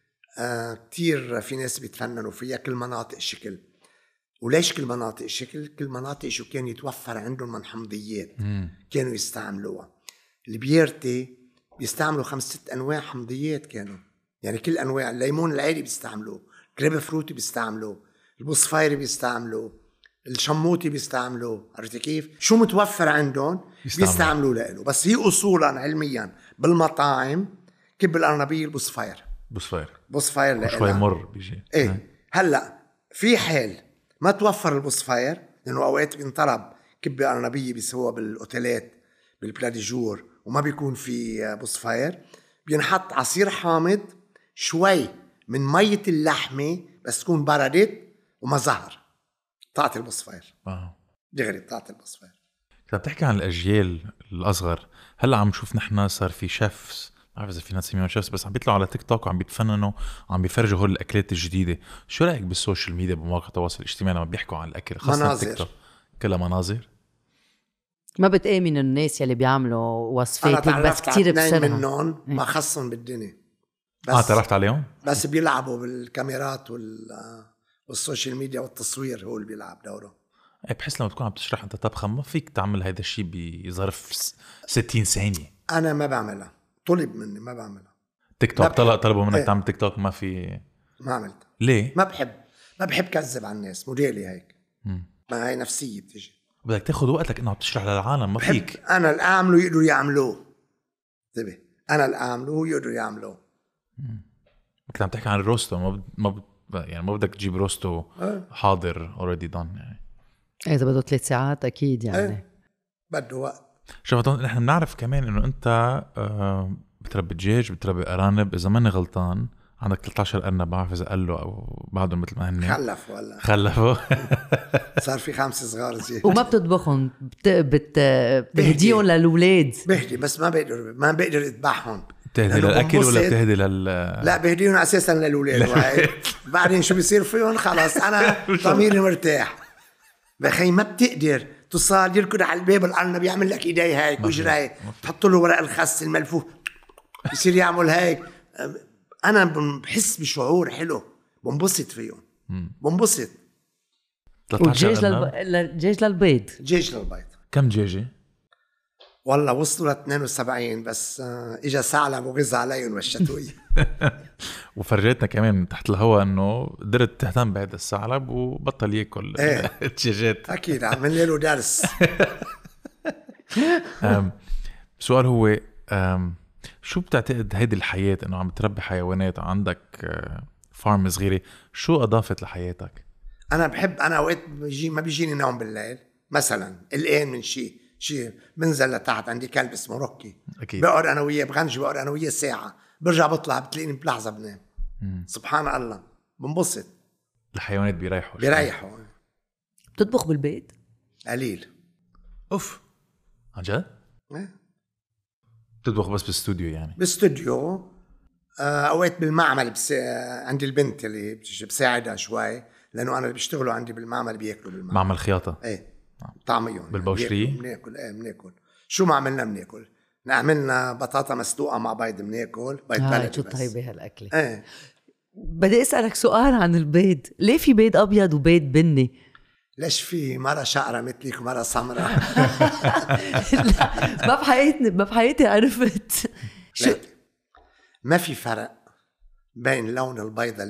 كتير في ناس بيتفننوا فيها، كل مناطق شكل. وليش كل مناطق شكل؟ كل مناطق شو كان يتوفر عندهم من حمضيات كانوا يستعملوها. البيرتي بيستعملوا 5-6 أنواع حمضيات كانوا، يعني كل أنواع. الليمون العادي بيستعملوه، جريب فروتي بيستعملوه، البوصفايري بيستعملوه، الشموتي بيستعملوه. عرفتي كيف؟ شو متوفر عندهم بيستعملوه لإله. بس هي أصولا علميا بالمطاعم كب الأرنبية البوصفاير. بوصفاير لإله شوي مر بيجي. ايه. هلا في حال ما توفر البوصفاير، لانه اوقات بينطلب كبه ارنبيه بيسووها بالاوتيلات بالبلاديجور وما بيكون في بوصفاير، بينحط عصير حامض شوي من مية اللحمة بس تكون بردت وما زهر، تعطي البوصفاير دغري، بتعطي البوصفاير. إذا بتحكي عن الأجيال الأصغر، هلأ عم نشوف نحن صار في شيفs، ما بعرف إذا في ناس يسميهم شيفs، بس عم بيطلعوا على تيك توك وعم بيتفننوا وعم بيفرجوا هول الأكلات الجديدة. شو رأيك بالسوشيال ميديا بمواقع التواصل الاجتماعي لما بيحكوا عن الأكل خاصة مناظر. تيك توك؟ كلها مناظر. ما بتآمن الناس يلي بيعملوا وصفات أنا بس كتير بسرعة بسرعة. منهم ما خصهم بالدنيا، بس تعرفت عليهم؟ بس بيلعبوا بالكاميرات والسوشيال ميديا والتصوير، هو اللي بيلعب دوره. بحس لما تكون عم تشرح أنت طبخة ما فيك تعمل هيدا الشيء بظرف 60 ثانية. أنا ما بعملها، طلب مني ما بعملها. تيك توك طلبوا منك ايه. تعمل تيك توك، ما في. ما عملت. ليه؟ ما بحب كذب على الناس، موديلي هيك. ما هي نفسية بتجي. بدك تاخد وقتك انه عم تشرح للعالم، ما فيك. انا اللي اعمله يقدروا يعملوه. انتبه، انا اللي اعمله هو يقدروا يعملوه. كنت عم تحكي عن الروستو، يعني ما بدك تجيب روستو حاضر اوريدي دون يعني. اذا بده 3 ساعات اكيد يعني. ايه. بده وقت. شوف نحن بنعرف كمان انه انت بتربي دجاج، بتربي ارانب، اذا ماني غلطان عندك 13 ارنب، بعرف اذا قال له او بعدهم مثل ما هن خلفوا هلا. خلفوا. صار في 5 صغار زيادة. وما بتطبخهم، بتهديهم للأولاد. بهدي بس ما بقدر اذبحهم. بتهدي للاكل ولا بتهدي لا بهديهم اساسا للاولاد. بعدين شو بيصير فيهم خلاص انا ضميري مرتاح. بخي ما بتقدر تصال يركض على الباب الارنب بيعمل لك ايدي هيك وجراي، تحط له ورق الخس الملفوف يصير يعمل هيك. انا بحس بشعور حلو، بنبسط فيهم، بنبسط. والدجاج الدجاج للبيض. دجاج للبيض. كم دجاجة؟ والله وصلوا ل 72 بس اجا ثعلب وغز عليهم والشتوية. وفرجتنا كمان من تحت الهواء انه قدرت تهتم بهذا الثعلب وبطل ياكل الدجاجات. اكيد عملنا له درس. السؤال هو شو بتعتقد هيدي الحياة انه عم تربي حيوانات وعندك فارم صغيرة، شو اضافت لحياتك؟ انا اوقات ما بيجيني نوم بالليل مثلا، الان من شيء بنزل لتحت، عندي كلب اسمه روكي أكيد. بقعد انا وياه بغنج، بقعد انا وياه ساعه، برجع بطلع بتلاقيني بلحظه بنام. سبحان الله بنبسط. الحيوانات بيريحوا بتطبخ بالبيت؟ قليل. اوف عن جد؟ بتطبخ بس بالاستوديو يعني؟ بالاستوديو اوقات بالمعمل عندي البنت اللي بساعدها شوي، لانه انا اللي بيشتغلوا عندي بالمعمل بياكلوا بالمعمل. معمل خياطه. ايه طعميهم بالبوشريه بناكل. بناكل شو ما عملنا بناكل. عملنا بطاطا مسلوقه مع بيض بناكل بيض بلدي. شو طيبه هالاكله. ايه. بدي اسالك سؤال عن البيض، ليه في بيض ابيض وبيض بني؟ ليش في مرة شقرة مثلك ومرة سمراء؟ ما بحياتي عرفت. شو ما في فرق بين لون البيضة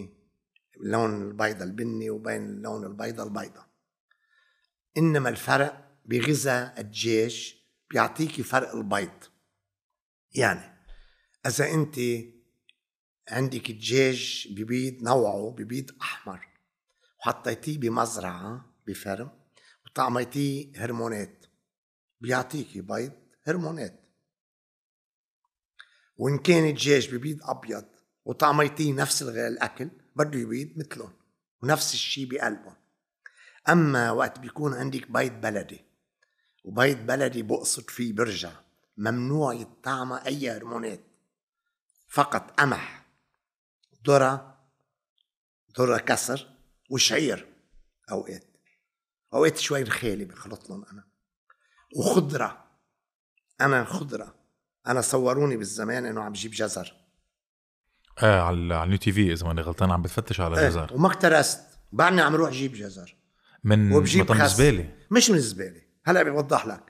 البني وبين لون البيضة البيضة، إنما الفرق بغذاء الدجاج بيعطيكي فرق البيض. يعني إذا أنت عندك الدجاج ببيض نوعه ببيض أحمر، وحطيتيه بمزرعة بفرم وطعميتيه هرمونات، بيعطيكي بيض هرمونات. وإن كان الدجاج ببيض أبيض وطعميتيه نفس الأكل بده يبيض مثلهم، ونفس الشي بقلبهم. أما وقت بيكون عندك بيض بلدي، وبيض بلدي بقصد فيه برجع ممنوع يطعمى أي هرمونات، فقط قمح، ذرة كسر وشعير، أوقات شوي رخالي بخلط لهم أنا، وخضرة. أنا صوروني بالزمان إنه عم بجيب جزر على النيو تي في اذا ماني غلطان عم بتفتش على جزر وما اقترست، بعدني عم روح جيب جزر من وبجيب مطعم خس. زباله. مش من الزبالة، هلا بوضح لك.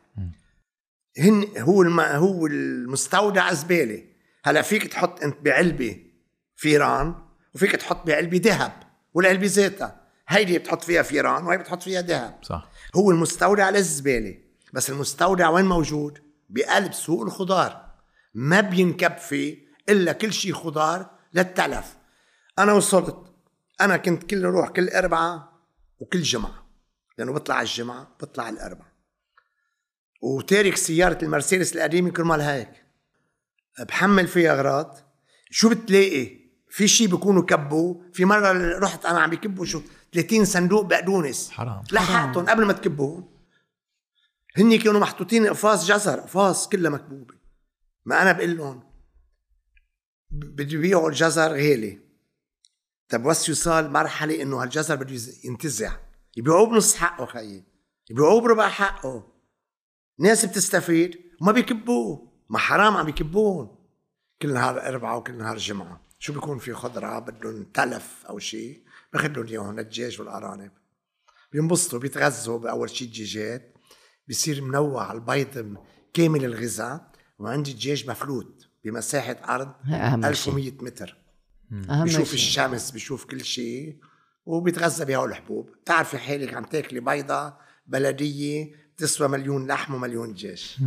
هو المستودع زبالة. هلا فيك تحط انت بعلبة فيران، وفيك تحط بعلبة ذهب، والعلبة ذاتها هيدي بتحط فيها فيران وهي بتحط فيها ذهب. صح. هو المستودع للزبالة، بس المستودع وين موجود؟ بقلب سوق الخضار، ما بينكب فيه إلا كل شيء خضار للتلف. أنا وصلت، أنا كنت كل روح كل أربعة وكل جمعة، لأنه بطلع الجمعة بطلع الأربعة، وتارك سيارة المرسيدس القديمة كرمال هيك بحمل فيها أغراض. شو بتلاقي؟ في شيء بيكونوا كبوا. في مرة رحت أنا عم بكبوا 30 صندوق بقدونس، حرام. لحقتهم قبل ما تكبوهم. هني كانوا محطوطين قفاص جزر، قفاص كلها مكبوبة. ما أنا بقول لهم بده يبيعوا الجزر غالي، طب بس يوصل مرحلة إنه هالجزر بده ينتزع، يبيعوه بنص حقه خيي، يبيعوه بربع حقه. ناس بتستفيد وما بيكبوه، ما حرام عم يكبوهم كل نهار أربعة وكل نهار جمعة. شو بيكون في خضرة بدهم تلف أو شيء بخدلهم إياهم الدجاج والأرانب، بينبسطوا بيتغذوا بأول شيء الدجاجات، بيصير منوع البيض كامل الغذاء. وعندي دجاج مفلوت بمساحة أرض 1100 متر، بيشوف الشمس بيشوف كل شيء وبيتغذى بها الحبوب. تعرفي حالك عم تاكلي بيضة بلدية تسوى مليون لحم ومليون دجاج.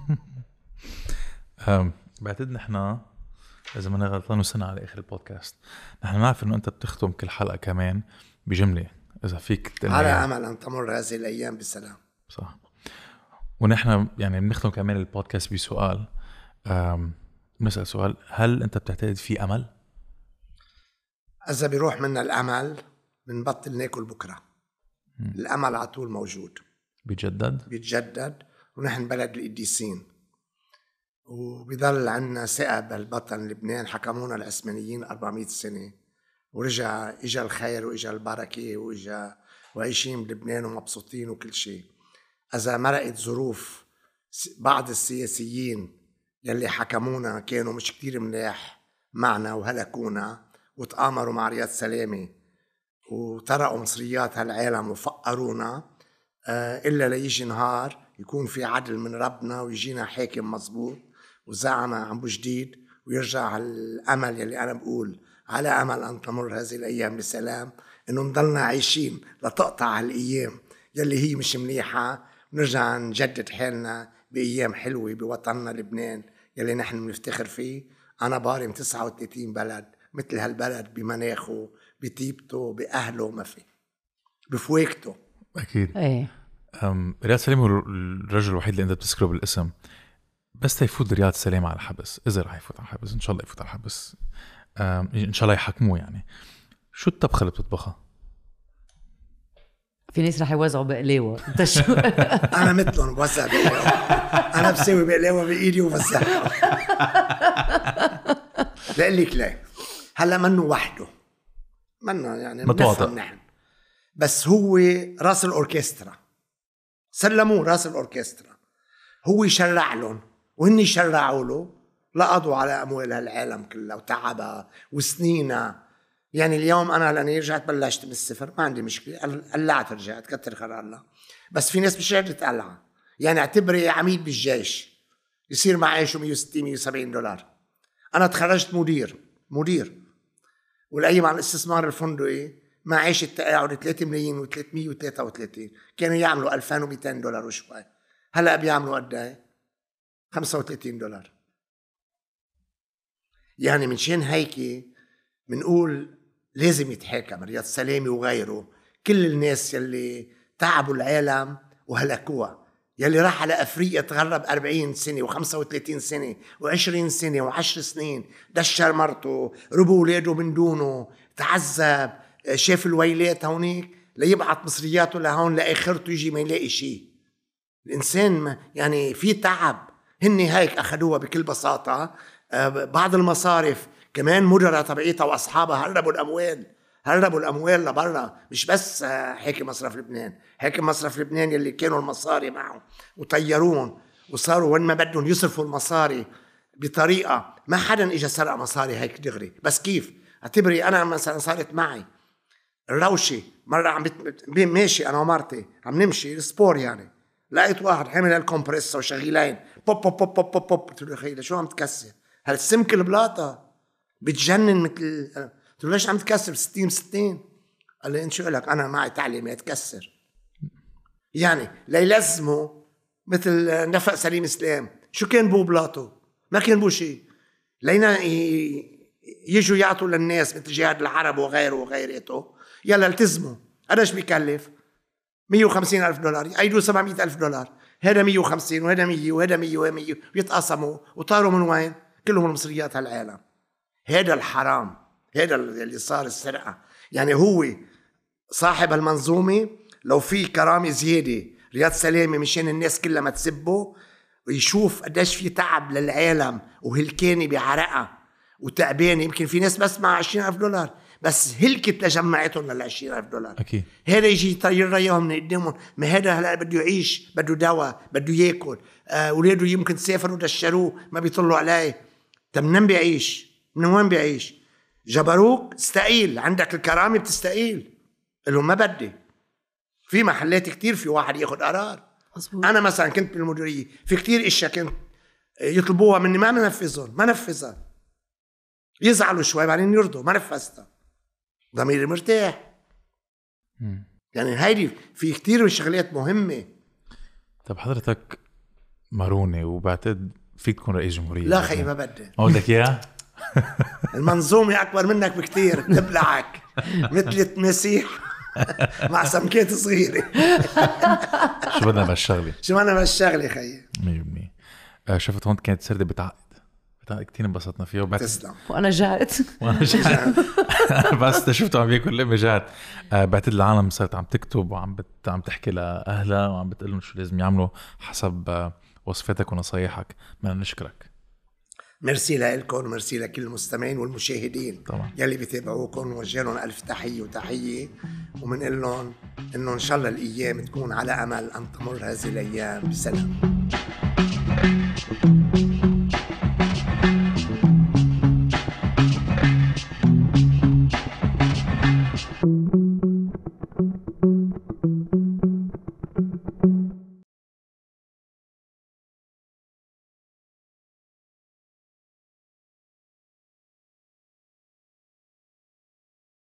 بعتقد نحن إذا ما غلطان وصلنا على آخر البودكاست. نحن نعرف إنه أنت بتختم كل حلقة كمان بجملة إذا فيك على أمل أن تمر هذه الأيام بسلام. صح. ونحن يعني بنختم كمان البودكاست بسؤال، نسأل سؤال: هل أنت بتعتقد في أمل؟ إذا بيروح منا الأمل بنبطل ناكل بكرة. الأمل على طول موجود، بيتجدد. ونحن بلد القديسين، وبيضل عنا ثقة بالبطن لبنان. حكمونا العثمانيين 400 سنة، ورجع إجا الخير وإجا البركة وإجا وعايشين بلبنان ومبسوطين وكل شيء. إذا مرقت ظروف بعض السياسيين يلي حكمونا كانوا مش كتير مناح معنا وهلكونا وتآمروا مع رياض سلامة وطرقوا مصريات هالعالم وفقرونا، إلا ليجي نهار يكون في عدل من ربنا ويجينا حاكم مزبوط وزعمة عن جديد، ويرجع الأمل يلي أنا بقول على أمل أن تمر هذه الأيام بسلام، إنه نضلنا عايشين لتقطع هالأيام يلي هي مش مليحة، ونرجع نجدد حالنا بأيام حلوة بوطننا لبنان يلي نحن بنفتخر فيه. أنا بارم 39 بلد مثل هالبلد بمناخه بطيبته بأهله، ما في بفواكته. أكيد. رياض سلامة هو الرجل الوحيد اللي أنت بتذكره بالاسم. بس يفوت رياض سلامة على الحبس، إذا رح يفوت على الحبس إن شاء الله يفوت على الحبس، إن شاء الله يحكموه. يعني شو الطبخة اللي بتطبخها؟ في ناس رح يوزعوا بقلاوة. انت شو؟ أنا مثلهم بوزع بقلاوة. أنا بسوي بقلاوة بإيدي وبوزعها. لقلك ليه هلا منه وحده، منه يعني بنفهم نحن، بس هو راس الأوركسترا، سلموه راس الأوركسترا، هو يشرع لهم وهن يشرعوا له، لقضوا على أموال هالعالم كلها وتعبها وسنينها. يعني اليوم أنا لأني رجعت بلشت من الصفر ما عندي مشكلة، قلعت رجعت كتر خير الله. بس في ناس مش قادرة تقلع، يعني اعتبري عميد بالجيش يصير معاشه 160-170 دولار. أنا تخرجت مدير والأيام على الاستثمار الفندقي معاش التقاعد 3 ملايين و333، كانوا يعملوا 2200 دولار وشوي، هلأ بيعملوا قد ايه؟ 35 دولار. يعني من شان هيك منقول لازم يتحاكم رياض سلامة وغيره، كل الناس يلي تعبوا العالم وهلكوها، يلي راح على أفريقيا تغرب 40 سنة و35 سنة و20 سنة و10 سنين، دشر مرته، ربوا ولاده من دونه، تعذب، شاف الويلات هونيك ليبعت مصرياته لهون لآخرته يجي ما يلاقي شيء. الإنسان يعني في تعب، هن هيك أخذوها بكل بساطة. بعض المصارف كمان مدراء طبيعتها وأصحابها هربوا الأموال لبرا، مش بس حاكم مصرف لبنان، حاكم مصرف لبنان يلي كانوا المصاري معه وطيرون وصاروا وين ما بدهم يصرفوا المصاري بطريقة ما حدا إجا سرق مصاري هيك دغري. بس كيف؟ اعتبري أنا مثلا صارت معي الروشة مرة، عم ماشي أنا ومرتي عم نمشي السبور يعني، لقيت واحد حامل هالكمبريسة وشغيلين بوب بوب بوب بوب بوب بوب. قلت له خيلة شو عم تكسر؟ هالسمك البلاطة بتجنن مثل. قلت له ليش عم تكسر 60؟ قال لي انت شو قلك؟ انا معي تعليمات تكسر يعني ليلزموا مثل نفق سليم اسلام. شو كان بو بلاطو؟ ما كان بو شيء، لينا يجوا يعطوا للناس مثل جهاد العرب وغيره وغيرته. يلا التزموا. قديش بيكلف؟ $150,000 ايدوا $700,000. هذا 150 وهذا 100 وهذا 100 وهذا 100 بيتقاسموا وطاروا من وين؟ كلهم المصريات هالعالم. هذا الحرام، هذا اللي صار السرقة. يعني هو صاحب المنظومة لو في كرامة زيادة رياض سلامة مشان الناس كلها ما تسبه ويشوف قديش في تعب للعالم وهلكاني بعرقها وتعبانة. يمكن في ناس بس مع $20,000 بس هلكت لجمعتهم $20,000. أكيد. هذا يجي يطير رياهم من قدامهم. ما هذا هلا بده يعيش، بده دواء، بده ياكل، اولاده يمكن تسافروا دشروه ما بيطلوا عليه. طب منين بيعيش؟ من وين بيعيش؟ جبروك استقيل، عندك الكرامة بتستقيل. قالوا ما بدي. في محلات كتير في واحد ياخد قرار. أنا مثلا كنت بالمديرية، في كتير إشياء كنت يطلبوها مني ما نفذها، يزعلوا شوي بعدين يرضوا ما نفذتها، ضميري مرتاح. يعني هيدي في كتير من الشغلات مهمة. طب حضرتك مارونة وبعتقد فيك تكون رئيس جمهورية. لا خي ما بدي. أقول لك إياه. المنظومة أكبر منك بكتير، تبلعك مثل المسيح مع سمكات صغيرة. شو بدنا بالشغلة؟ شو أنا بالشغلة خي 100%. شفت هون كانت سردة بتعقد كتير انبسطنا فيها تسلم. وأنا جعت بس شفته عم بياكل لقمة جات. بعتقد العالم صارت عم تكتب وعم تحكي لأهلها وعم بتقلهم شو لازم يعملوا حسب وصفاتك ونصايحك. بدنا نشكرك. ميرسي لكم وميرسي لكل المستمعين والمشاهدين طبعا يلي بيتابعوكم. وجه لهم ألف تحية وتحية، ومنقول لهم إنه إن شاء الله الأيام تكون على أمل أن تمر هذه الأيام بسلام.